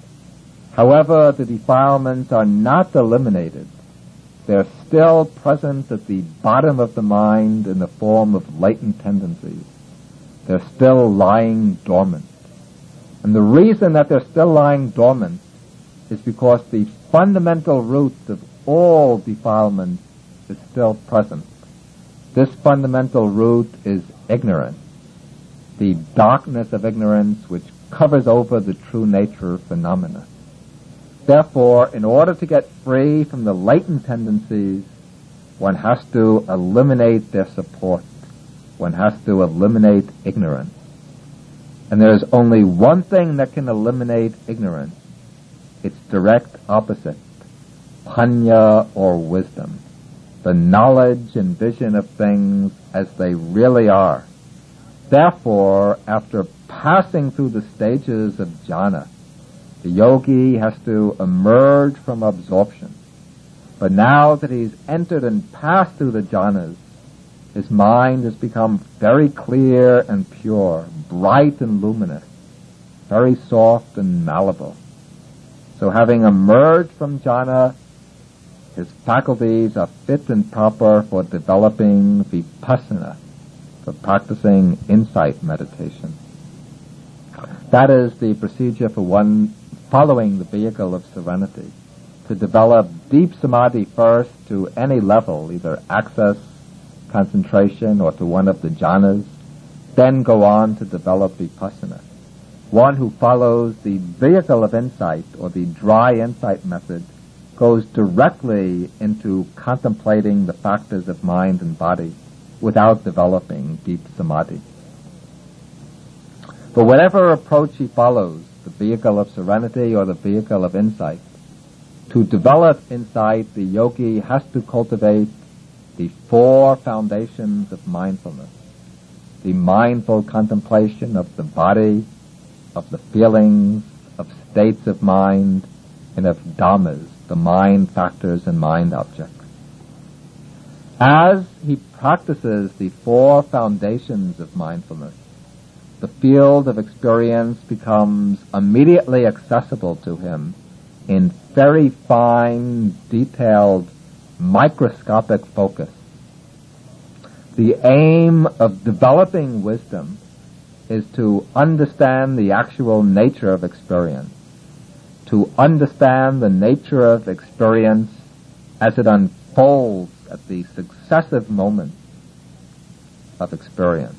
However, the defilements are not eliminated. They're still present at the bottom of the mind in the form of latent tendencies. They're still lying dormant. And the reason that they're still lying dormant is because the fundamental root of all defilement is still present. This fundamental root is ignorance, the darkness of ignorance which covers over the true nature of phenomena. Therefore, in order to get free from the latent tendencies, one has to eliminate their support. One has to eliminate ignorance. And there is only one thing that can eliminate ignorance. Its direct opposite, panya or wisdom, the knowledge and vision of things as they really are. Therefore, after passing through the stages of jhana, the yogi has to emerge from absorption. But now that he's entered and passed through the jhanas, his mind has become very clear and pure, bright and luminous, very soft and malleable. So having emerged from jhana, his faculties are fit and proper for developing vipassana, for practicing insight meditation. That is the procedure for one following the vehicle of serenity, to develop deep samadhi first to any level, either access, concentration, or to one of the jhanas, then go on to develop vipassana. One who follows the vehicle of insight, or the dry insight method, goes directly into contemplating the factors of mind and body without developing deep samadhi. But whatever approach he follows, the vehicle of serenity or the vehicle of insight, to develop insight, the yogi has to cultivate the 4 foundations of mindfulness. The mindful contemplation of the body, of the feelings, of states of mind, and of dhammas, the mind factors and mind objects. As he practices the 4 foundations of mindfulness, the field of experience becomes immediately accessible to him in very fine, detailed, microscopic focus. The aim of developing wisdom is to understand the actual nature of experience, to understand the nature of experience as it unfolds at the successive moments of experience.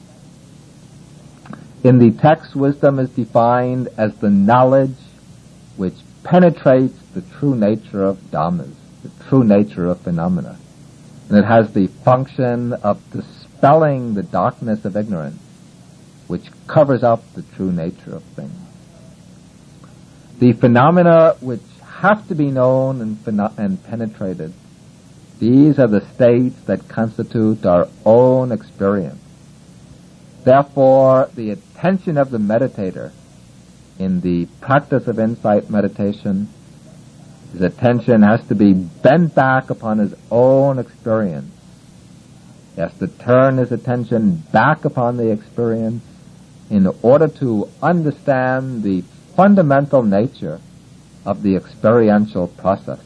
In the text, wisdom is defined as the knowledge which penetrates the true nature of dhammas, the true nature of phenomena. And it has the function of dispelling the darkness of ignorance, which covers up the true nature of things. The phenomena which have to be known and penetrated, these are the states that constitute our own experience. Therefore, the attention of the meditator in the practice of insight meditation His attention has to be bent back upon his own experience. He has to turn his attention back upon the experience in order to understand the fundamental nature of the experiential process.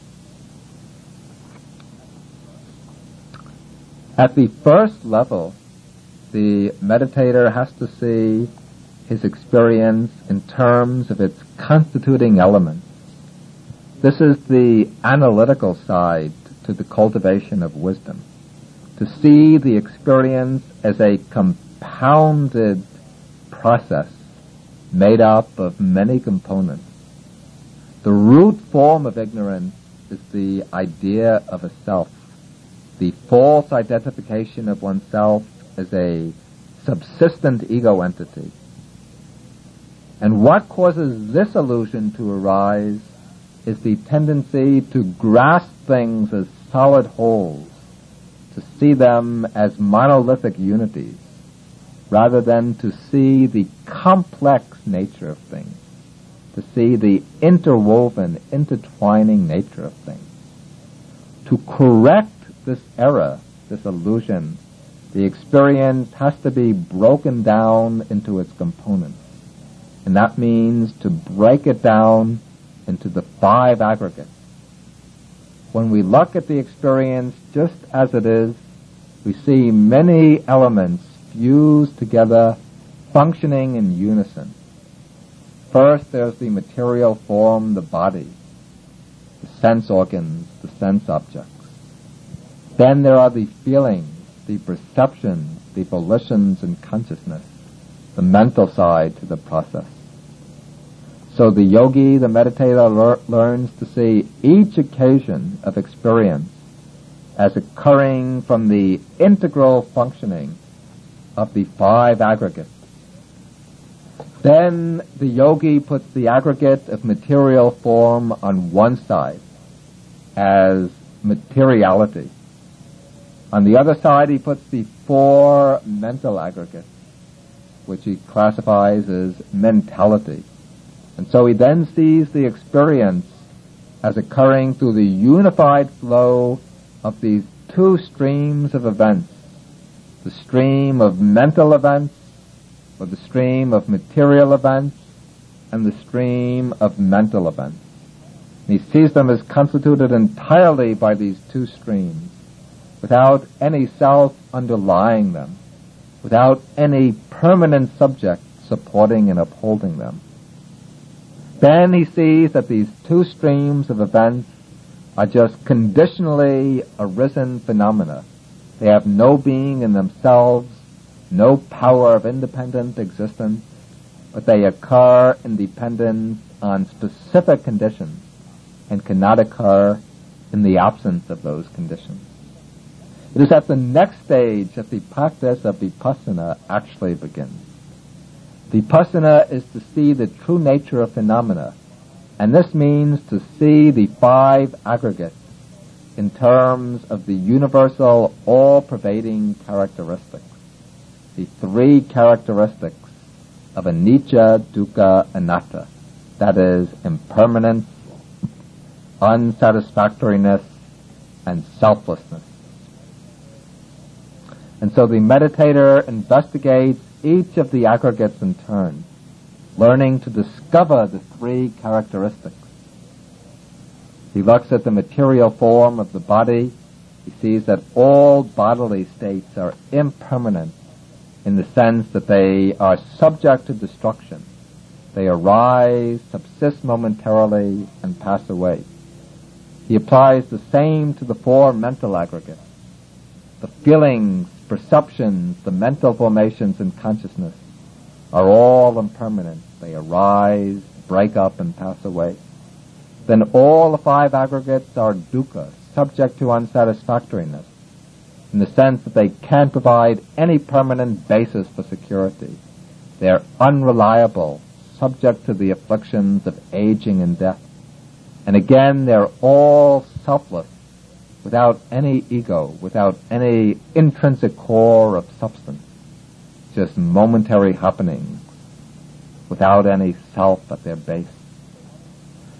At the first level, the meditator has to see his experience in terms of its constituting elements. This is the analytical side to the cultivation of wisdom. To see the experience as a compounded process made up of many components. The root form of ignorance is the idea of a self, the false identification of oneself as a subsistent ego entity. And what causes this illusion to arise is the tendency to grasp things as solid wholes, to see them as monolithic unities, rather than to see the complex nature of things, to see the interwoven, intertwining nature of things. To correct this error, this illusion, the experience has to be broken down into its components. And that means to break it down into the 5 aggregates. When we look at the experience just as it is, we see many elements fused together, functioning in unison. First, there's the material form, the body, the sense organs, the sense objects. Then there are the feelings, the perceptions, the volitions and consciousness, the mental side to the process. So the yogi, the meditator, learns to see each occasion of experience as occurring from the integral functioning of the 5 aggregates. Then the yogi puts the aggregate of material form on one side as materiality. On the other side, he puts the 4 mental aggregates, which he classifies as mentality. And so he then sees the experience as occurring through the unified flow of these 2 streams of events, the stream of mental events, or the stream of material events, and the stream of mental events. And he sees them as constituted entirely by these 2 streams, without any self underlying them, without any permanent subject supporting and upholding them. Then he sees that these 2 streams of events are just conditionally arisen phenomena. They have no being in themselves, no power of independent existence, but they occur in dependence on specific conditions and cannot occur in the absence of those conditions. It is at the next stage that the practice of vipassana actually begins. Vipassana is to see the true nature of phenomena, and this means to see the 5 aggregates in terms of the universal, all-pervading characteristics, the 3 characteristics of anicca, dukkha, anatta, that is, impermanence, unsatisfactoriness, and selflessness. And so the meditator investigates each of the aggregates in turn, learning to discover the 3 characteristics. He looks at the material form of the body. He sees that all bodily states are impermanent in the sense that they are subject to destruction. They arise, subsist momentarily, and pass away. He applies the same to the 4 mental aggregates. The feelings, perceptions, the mental formations and consciousness are all impermanent. They arise, break up, and pass away. Then all the 5 aggregates are dukkha, subject to unsatisfactoriness, in the sense that they can't provide any permanent basis for security. They are unreliable, subject to the afflictions of aging and death. And again, they're all selfless, without any ego, without any intrinsic core of substance, just momentary happenings, without any self at their base.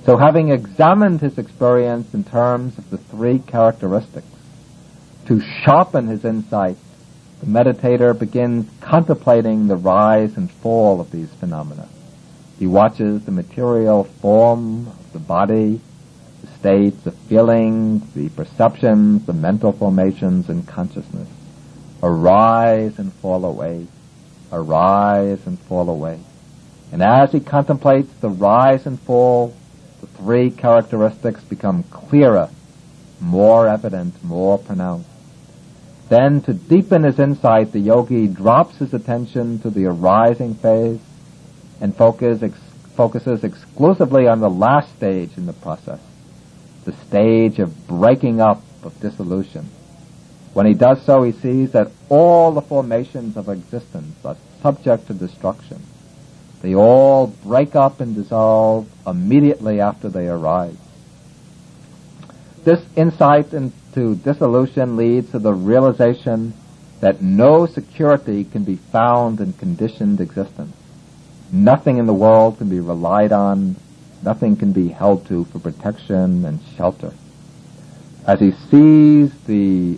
So having examined his experience in terms of the three characteristics, to sharpen his insight, the meditator begins contemplating the rise and fall of these phenomena. He watches the material form of the body, the states of feeling, the perceptions, the mental formations and consciousness arise and fall away, arise and fall away. And as he contemplates the rise and fall, the three characteristics become clearer, more evident, more pronounced. Then, to deepen his insight, the yogi drops his attention to the arising phase and focuses exclusively on the last stage in the process, the stage of breaking up, of dissolution. When he does so, he sees that all the formations of existence are subject to destruction. They all break up and dissolve immediately after they arise. This insight into dissolution leads to the realization that no security can be found in conditioned existence. Nothing in the world can be relied on. Nothing can be held to for protection and shelter. As he sees the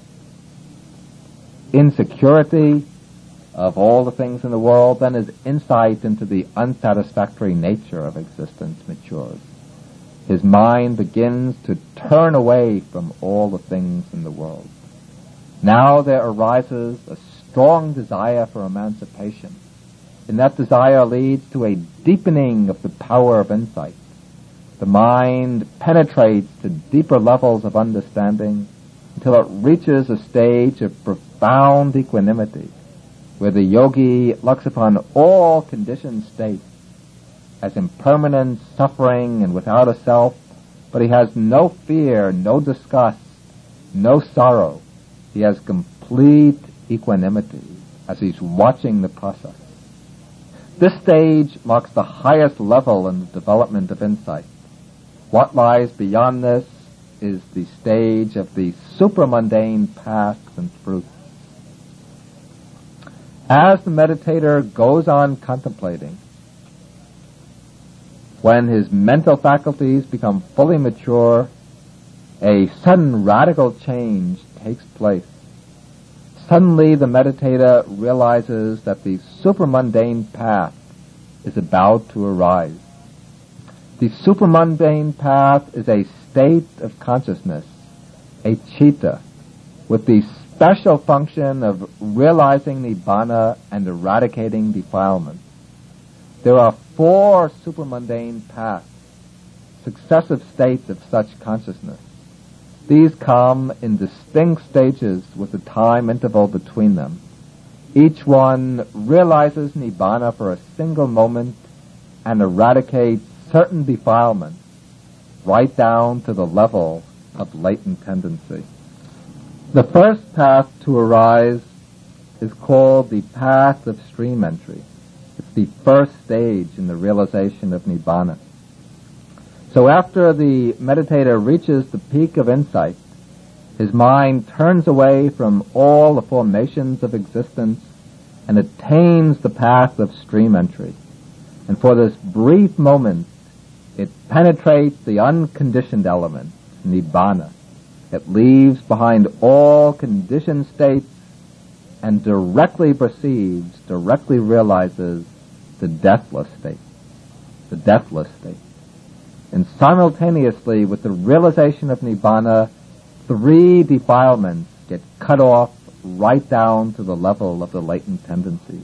insecurity of all the things in the world, then his insight into the unsatisfactory nature of existence matures. His mind begins to turn away from all the things in the world. Now there arises a strong desire for emancipation, and that desire leads to a deepening of the power of insight. The mind penetrates to deeper levels of understanding until it reaches a stage of profound equanimity, where the yogi looks upon all conditioned states as impermanent, suffering, and without a self, but he has no fear, no disgust, no sorrow. He has complete equanimity as he's watching the process. This stage marks the highest level in the development of insight. What lies beyond this is the stage of the supramundane paths and fruits. As the meditator goes on contemplating, when his mental faculties become fully mature, a sudden radical change takes place. Suddenly the meditator realizes that the supramundane path is about to arise. The supramundane path is a state of consciousness, a citta, with the special function of realizing nibbana and eradicating defilement. There are 4 supramundane paths, successive states of such consciousness. These come in distinct stages with a time interval between them. Each one realizes nibbana for a single moment and eradicates certain defilements right down to the level of latent tendency. The first path to arise is called the path of stream entry. It's the first stage in the realization of nibbana. So after the meditator reaches the peak of insight, his mind turns away from all the formations of existence and attains the path of stream entry. And for this brief moment, it penetrates the unconditioned element, nibbana. It leaves behind all conditioned states and directly perceives, directly realizes the deathless state. The deathless state. And simultaneously with the realization of nibbana, 3 defilements get cut off right down to the level of the latent tendencies.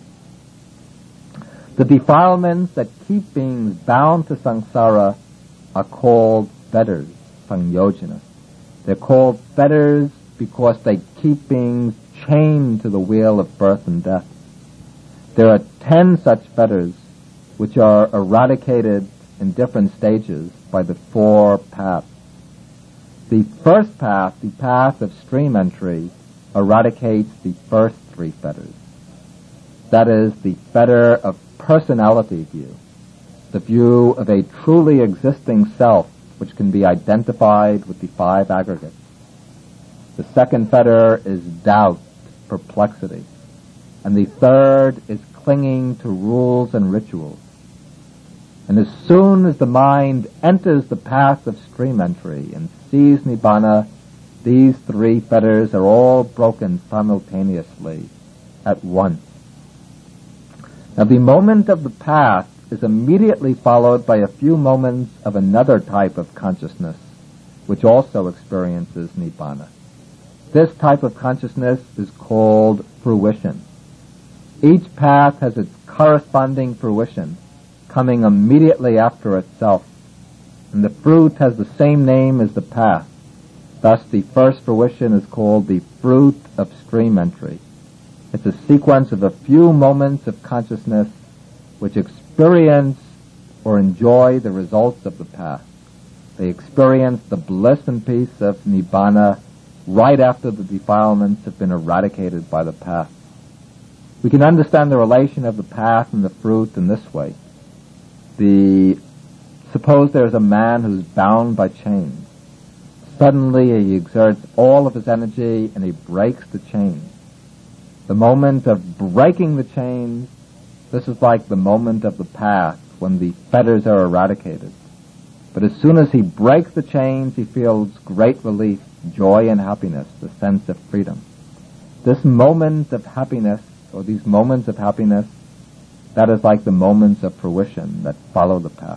The defilements that keep beings bound to samsara are called fetters, samyojana. They're called fetters because they keep beings chained to the wheel of birth and death. There are 10 such fetters which are eradicated in different stages by the 4 paths. The first path, the path of stream entry, eradicates the first 3 fetters. That is, the fetter of personality view, the view of a truly existing self which can be identified with the 5 aggregates. The second fetter is doubt, perplexity. And the third is clinging to rules and rituals. And as soon as the mind enters the path of stream entry and sees Nibbana, these three fetters are all broken simultaneously at once. Now the moment of the path is immediately followed by a few moments of another type of consciousness, which also experiences Nibbana. This type of consciousness is called fruition. Each path has its corresponding fruition, coming immediately after itself, and the fruit has the same name as the path. Thus the first fruition is called the fruit of stream entry. It's a sequence of a few moments of consciousness which experience or enjoy the results of the path. They experience the bliss and peace of Nibbana right after the defilements have been eradicated by the path. We can understand the relation of the path and the fruit in this way. Suppose there's a man who's bound by chains. Suddenly he exerts all of his energy and he breaks the chains. The moment of breaking the chains, this is like the moment of the path when the fetters are eradicated. But as soon as he breaks the chains, he feels great relief, joy and happiness, the sense of freedom. This moment of happiness, or these moments of happiness, that is like the moments of fruition that follow the path.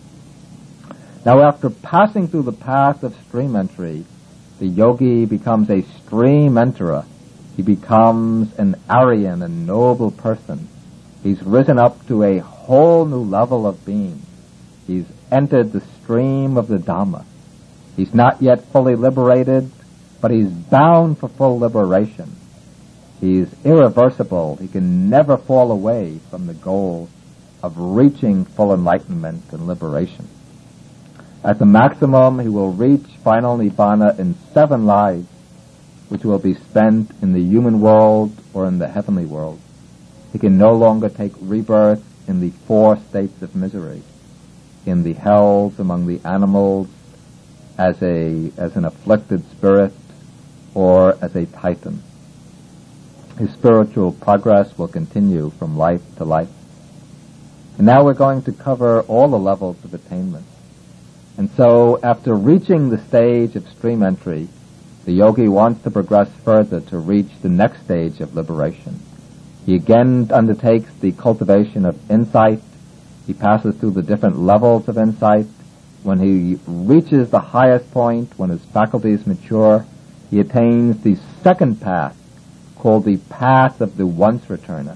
Now after passing through the path of stream entry, the yogi becomes a stream enterer. He becomes an Aryan, a noble person. He's risen up to a whole new level of being. He's entered the stream of the Dhamma. He's not yet fully liberated, but he's bound for full liberation. He's irreversible. He can never fall away from the goal of reaching full enlightenment and liberation. At the maximum, he will reach final Nibbana in 7 lives, which will be spent in the human world or in the heavenly world. He can no longer take rebirth in the 4 states of misery, in the hells among the animals, as an afflicted spirit, or as a titan. His spiritual progress will continue from life to life. And now we're going to cover all the levels of attainment. And so, after reaching the stage of stream entry, the yogi wants to progress further to reach the next stage of liberation. He again undertakes the cultivation of insight. He passes through the different levels of insight. When he reaches the highest point, when his faculties mature, he attains the second path, called the path of the once returner.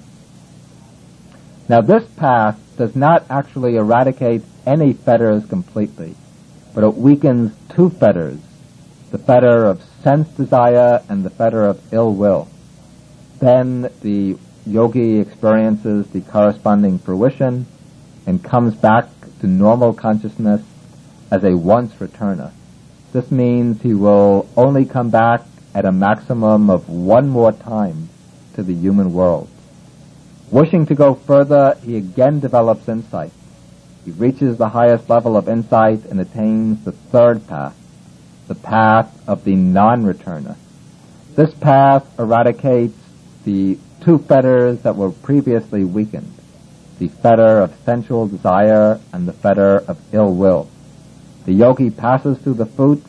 Now this path does not actually eradicate any fetters completely, but it weakens 2 fetters, the fetter of sense desire and the fetter of ill will. Then the yogi experiences the corresponding fruition and comes back to normal consciousness as a once returner. This means he will only come back at a maximum of 1 more time to the human world. Wishing to go further, he again develops insight. He reaches the highest level of insight and attains the 3rd path, the path of the non-returner. This path eradicates the 2 fetters that were previously weakened, the fetter of sensual desire and the fetter of ill will. The yogi passes through the fruit,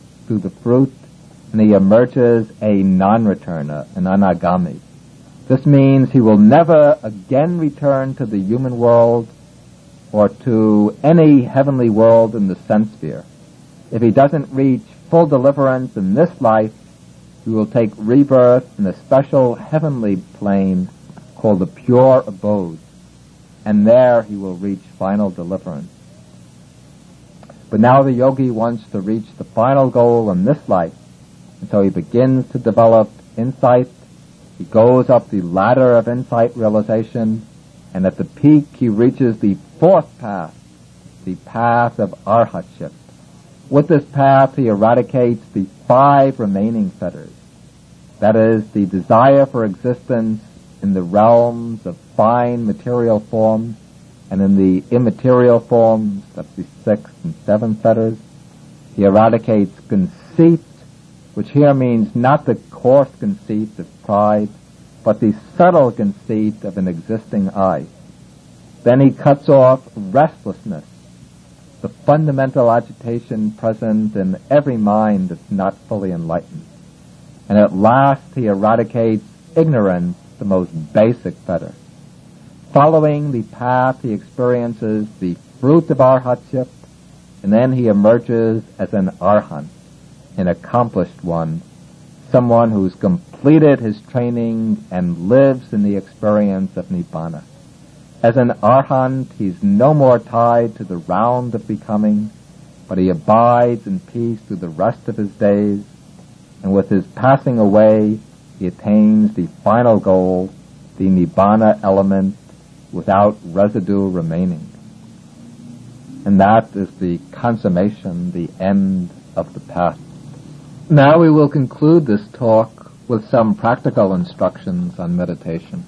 and he emerges a non-returner, an anagami. This means he will never again return to the human world or to any heavenly world in the sense sphere. If he doesn't reach full deliverance in this life, he will take rebirth in a special heavenly plane called the pure abode, and there he will reach final deliverance. But now the yogi wants to reach the final goal in this life, and so he begins to develop insight. He goes up the ladder of insight realization, and at the peak he reaches the 4th path, the path of arhatship. With this path he eradicates the 5 remaining fetters. That is, the desire for existence in the realms of fine material forms, and in the immaterial forms, that's the 6th and 7th fetters. He eradicates conceit, which here means not the coarse conceit of pride, but the subtle conceit of an existing I. Then he cuts off restlessness, the fundamental agitation present in every mind that's not fully enlightened. And at last he eradicates ignorance, the most basic fetter. Following the path, he experiences the fruit of arhatship, and then he emerges as an arhat, an accomplished one, someone who's completed his training and lives in the experience of Nibbana. As an arhat, he's no more tied to the round of becoming, but he abides in peace through the rest of his days, and with his passing away, he attains the final goal, the Nibbana element, without residue remaining. And that is the consummation, the end of the path. Now we will conclude this talk with some practical instructions on meditation.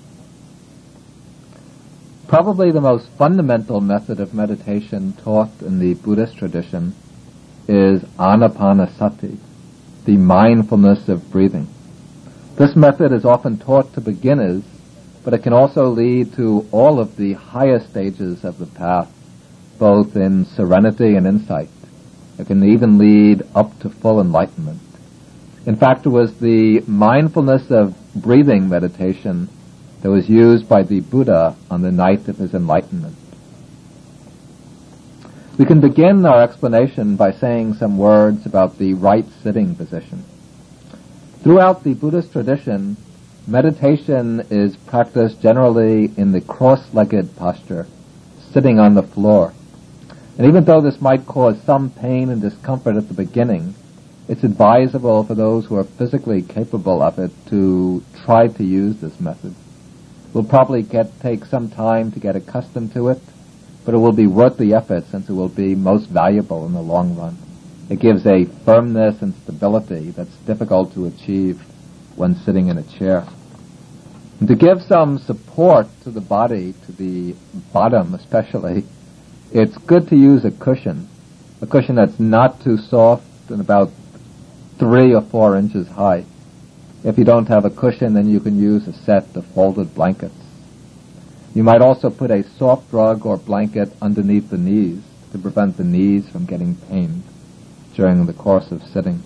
Probably the most fundamental method of meditation taught in the Buddhist tradition is anapanasati, the mindfulness of breathing. This method is often taught to beginners, but it can also lead to all of the highest stages of the path, both in serenity and insight. It can even lead up to full enlightenment. In fact, it was the mindfulness of breathing meditation that was used by the Buddha on the night of his enlightenment. We can begin our explanation by saying some words about the right sitting position. Throughout the Buddhist tradition, meditation is practiced generally in the cross-legged posture, sitting on the floor. And even though this might cause some pain and discomfort at the beginning, it's advisable for those who are physically capable of it to try to use this method. It will probably take some time to get accustomed to it, but it will be worth the effort since it will be most valuable in the long run. It gives a firmness and stability that's difficult to achieve when sitting in a chair. And to give some support to the body, to the bottom especially, it's good to use a cushion that's not too soft and about 3 or 4 inches high. If you don't have a cushion, then you can use a set of folded blankets. You might also put a soft rug or blanket underneath the knees to prevent the knees from getting pained during the course of sitting.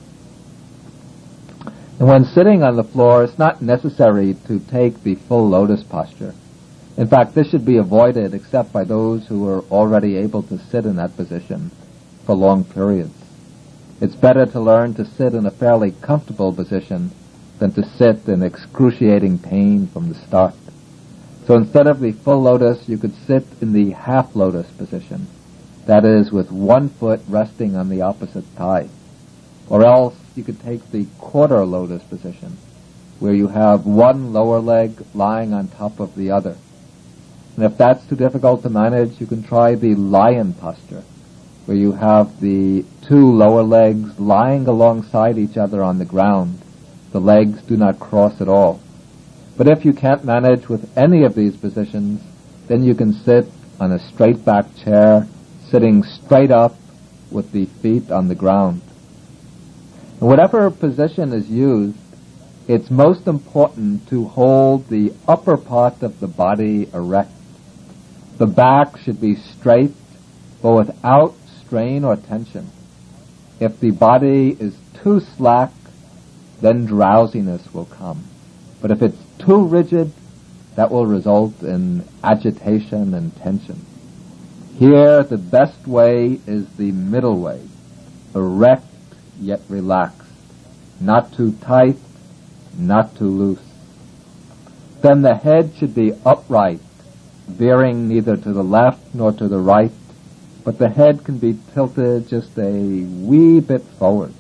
And when sitting on the floor, it's not necessary to take the full lotus posture. In fact, this should be avoided except by those who are already able to sit in that position for long periods. It's better to learn to sit in a fairly comfortable position than to sit in excruciating pain from the start. So instead of the full lotus, you could sit in the half lotus position, that is, with one foot resting on the opposite thigh. Or else you could take the quarter lotus position, where you have one lower leg lying on top of the other. And if that's too difficult to manage, you can try the lion posture, where you have the 2 lower legs lying alongside each other on the ground. The legs do not cross at all. But if you can't manage with any of these positions, then you can sit on a straight back chair, sitting straight up with the feet on the ground. And whatever position is used, it's most important to hold the upper part of the body erect. The back should be straight, but without strain or tension. If the body is too slack, then drowsiness will come. But if it's too rigid, that will result in agitation and tension. Here, the best way is the middle way, erect yet relaxed, not too tight, not too loose. Then the head should be upright, veering neither to the left nor to the right, but the head can be tilted just a wee bit forward.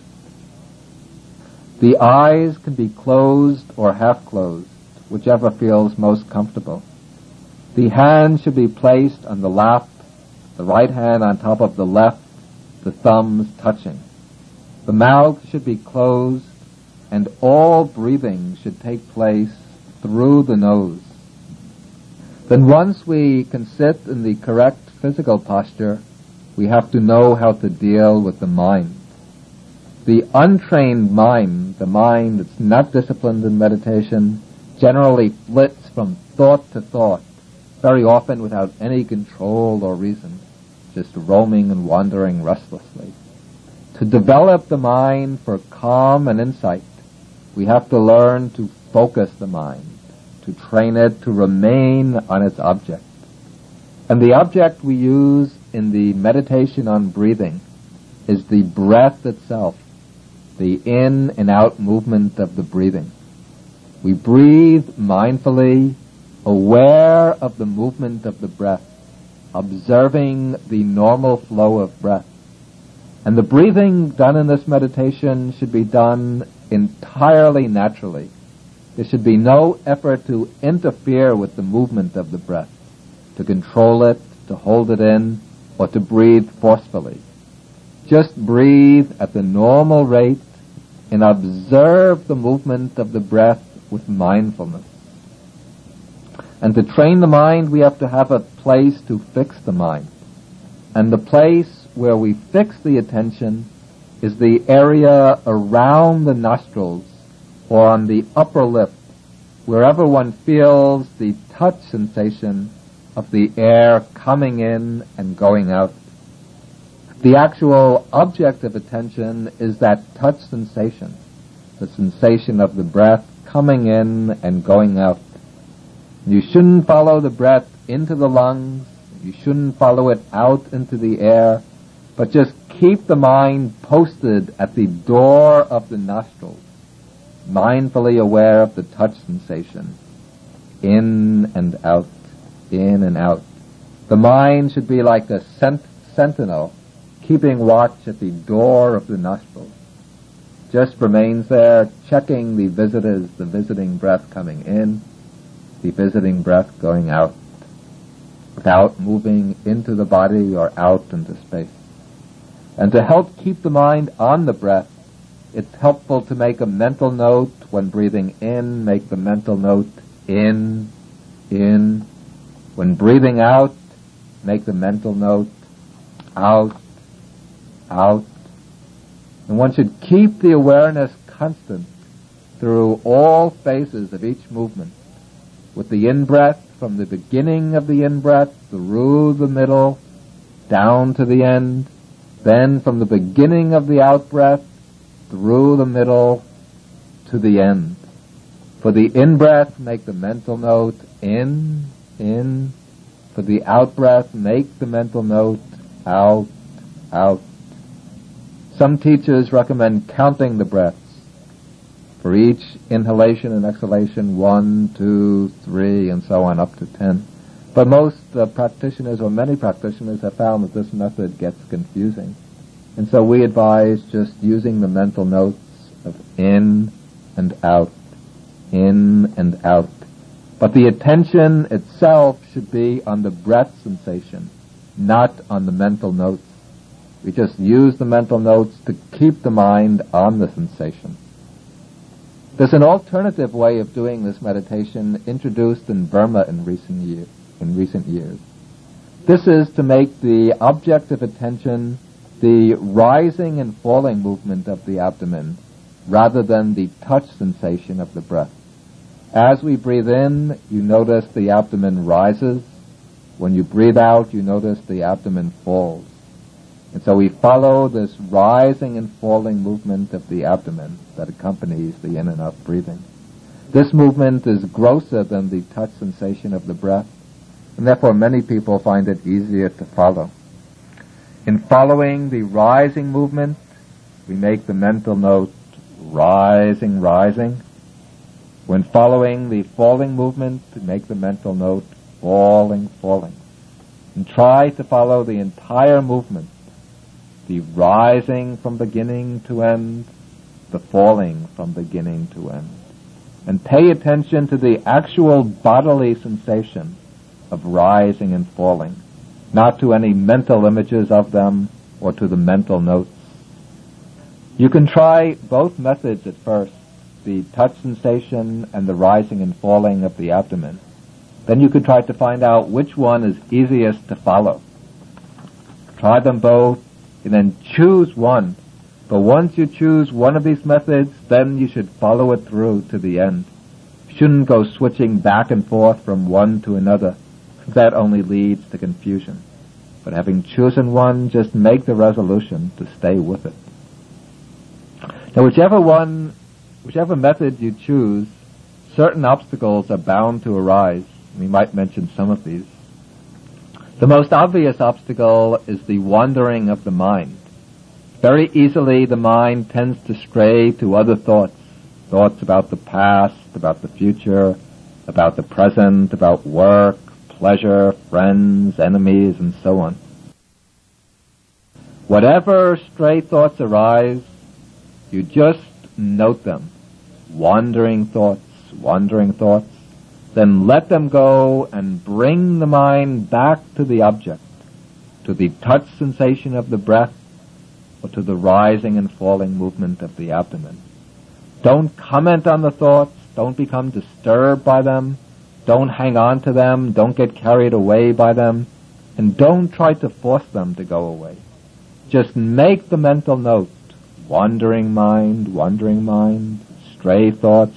The eyes can be closed or half closed, whichever feels most comfortable. The hand should be placed on the lap, the right hand on top of the left, the thumbs touching. The mouth should be closed, and all breathing should take place through the nose. Then once we can sit in the correct physical posture, we have to know how to deal with the mind. The untrained mind, the mind that's not disciplined in meditation, generally flits from thought to thought, very often without any control or reason. just roaming and wandering restlessly. To develop the mind for calm and insight, we have to learn to focus the mind, to train it to remain on its object. And the object we use in the meditation on breathing is the breath itself, the in and out movement of the breathing. We breathe mindfully, aware of the movement of the breath, observing the normal flow of breath. And the breathing done in this meditation should be done entirely naturally. There should be no effort to interfere with the movement of the breath, to control it, to hold it in, or to breathe forcefully. Just breathe at the normal rate and observe the movement of the breath with mindfulness. And to train the mind, we have to have a place to fix the mind. And the place where we fix the attention is the area around the nostrils or on the upper lip, wherever one feels the touch sensation of the air coming in and going out. The actual object of attention is that touch sensation, the sensation of the breath coming in and going out. You shouldn't follow the breath into the lungs, you shouldn't follow it out into the air, but just keep the mind posted at the door of the nostrils, mindfully aware of the touch sensation, in and out, in and out. The mind should be like a sentinel, keeping watch at the door of the nostrils. Just remains there, checking the visitors, the visiting breath coming in, the visiting breath going out, without moving into the body or out into space. And to help keep the mind on the breath, it's helpful to make a mental note when breathing in, make the mental note in. When breathing out, make the mental note out. And one should keep the awareness constant through all phases of each movement, with the in-breath from the beginning of the in-breath through the middle, down to the end, then from the beginning of the out-breath through the middle to the end. For the in-breath, make the mental note in. For the out-breath, make the mental note out. Some teachers recommend counting the breaths. For each inhalation and exhalation, 1, 2, 3, and so on, up to 10. But most practitioners, or many practitioners, have found that this method gets confusing. And so we advise just using the mental notes of in and out, in and out. But the attention itself should be on the breath sensation, not on the mental notes. We just use the mental notes to keep the mind on the sensation. There's an alternative way of doing this meditation introduced in Burma in recent years. This is to make the object of attention the rising and falling movement of the abdomen rather than the touch sensation of the breath. As we breathe in, you notice the abdomen rises. When you breathe out, you notice the abdomen falls. And so we follow this rising and falling movement of the abdomen that accompanies the in and out breathing. This movement is grosser than the touch sensation of the breath, and therefore many people find it easier to follow. In following the rising movement, we make the mental note rising. When following the falling movement, we make the mental note falling. And try to follow the entire movement, the rising from beginning to end, the falling from beginning to end. And pay attention to the actual bodily sensation of rising and falling, not to any mental images of them or to the mental notes. You can try both methods at first, the touch sensation and the rising and falling of the abdomen. Then you can try to find out which one is easiest to follow. Try them both and then choose one. But once you choose one of these methods, then you should follow it through to the end. You shouldn't go switching back and forth from one to another. That only leads to confusion. But having chosen one, just make the resolution to stay with it. Now, whichever method you choose, certain obstacles are bound to arise. We might mention some of these. The most obvious obstacle is the wandering of the mind. Very easily the mind tends to stray to other thoughts about the past, about the future, about the present, about work, pleasure, friends, enemies, and so on. Whatever stray thoughts arise, you just note them. Wandering thoughts, then let them go and bring the mind back to the object, to the touch sensation of the breath, or to the rising and falling movement of the abdomen. Don't comment on the thoughts, don't become disturbed by them, don't hang on to them, don't get carried away by them, and don't try to force them to go away. Just make the mental note, wandering mind, stray thoughts,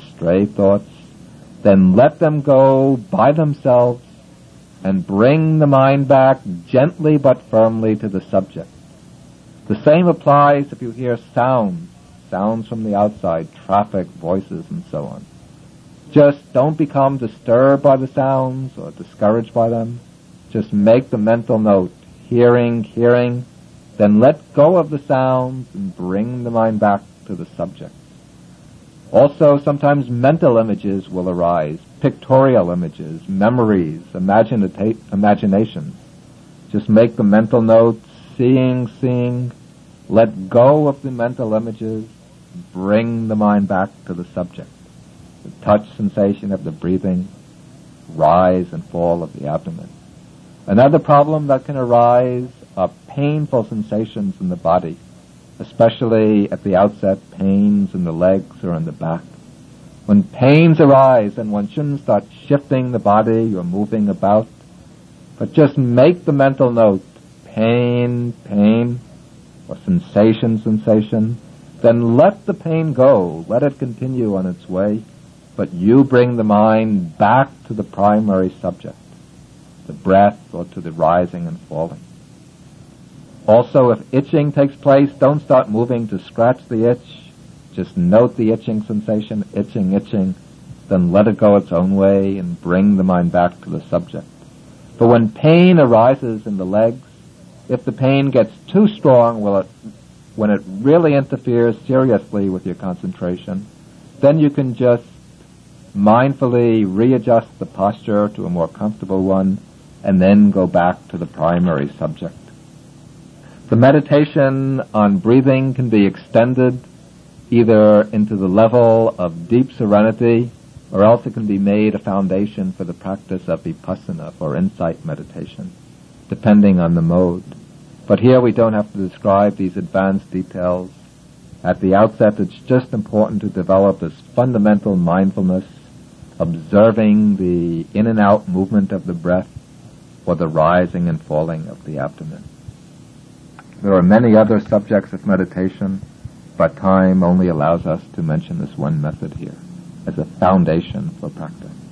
then let them go by themselves and bring the mind back gently but firmly to the subject. The same applies if you hear sounds from the outside, traffic, voices, and so on. Just don't become disturbed by the sounds or discouraged by them. Just make the mental note, hearing, then let go of the sounds and bring the mind back to the subject. Also, sometimes mental images will arise, pictorial images, memories, imaginations. Just make the mental note, seeing, let go of the mental images, bring the mind back to the subject. The touch sensation of the breathing, rise and fall of the abdomen. Another problem that can arise are painful sensations in the body, especially at the outset, pains in the legs or in the back. When pains arise, then one shouldn't start shifting the body or moving about, but just make the mental note, pain, or sensation, then let the pain go, let it continue on its way, but you bring the mind back to the primary subject, the breath or to the rising and falling. Also, if itching takes place, don't start moving to scratch the itch. Just note the itching sensation, itching, then let it go its own way and bring the mind back to the subject. But when pain arises in the legs, if the pain gets too strong, when it really interferes seriously with your concentration, then you can just mindfully readjust the posture to a more comfortable one and then go back to the primary subject. The meditation on breathing can be extended either into the level of deep serenity, or else it can be made a foundation for the practice of vipassana, or insight meditation, depending on the mode. But here we don't have to describe these advanced details. At the outset, it's just important to develop this fundamental mindfulness, observing the in and out movement of the breath, or the rising and falling of the abdomen. There are many other subjects of meditation, but time only allows us to mention this one method here as a foundation for practice.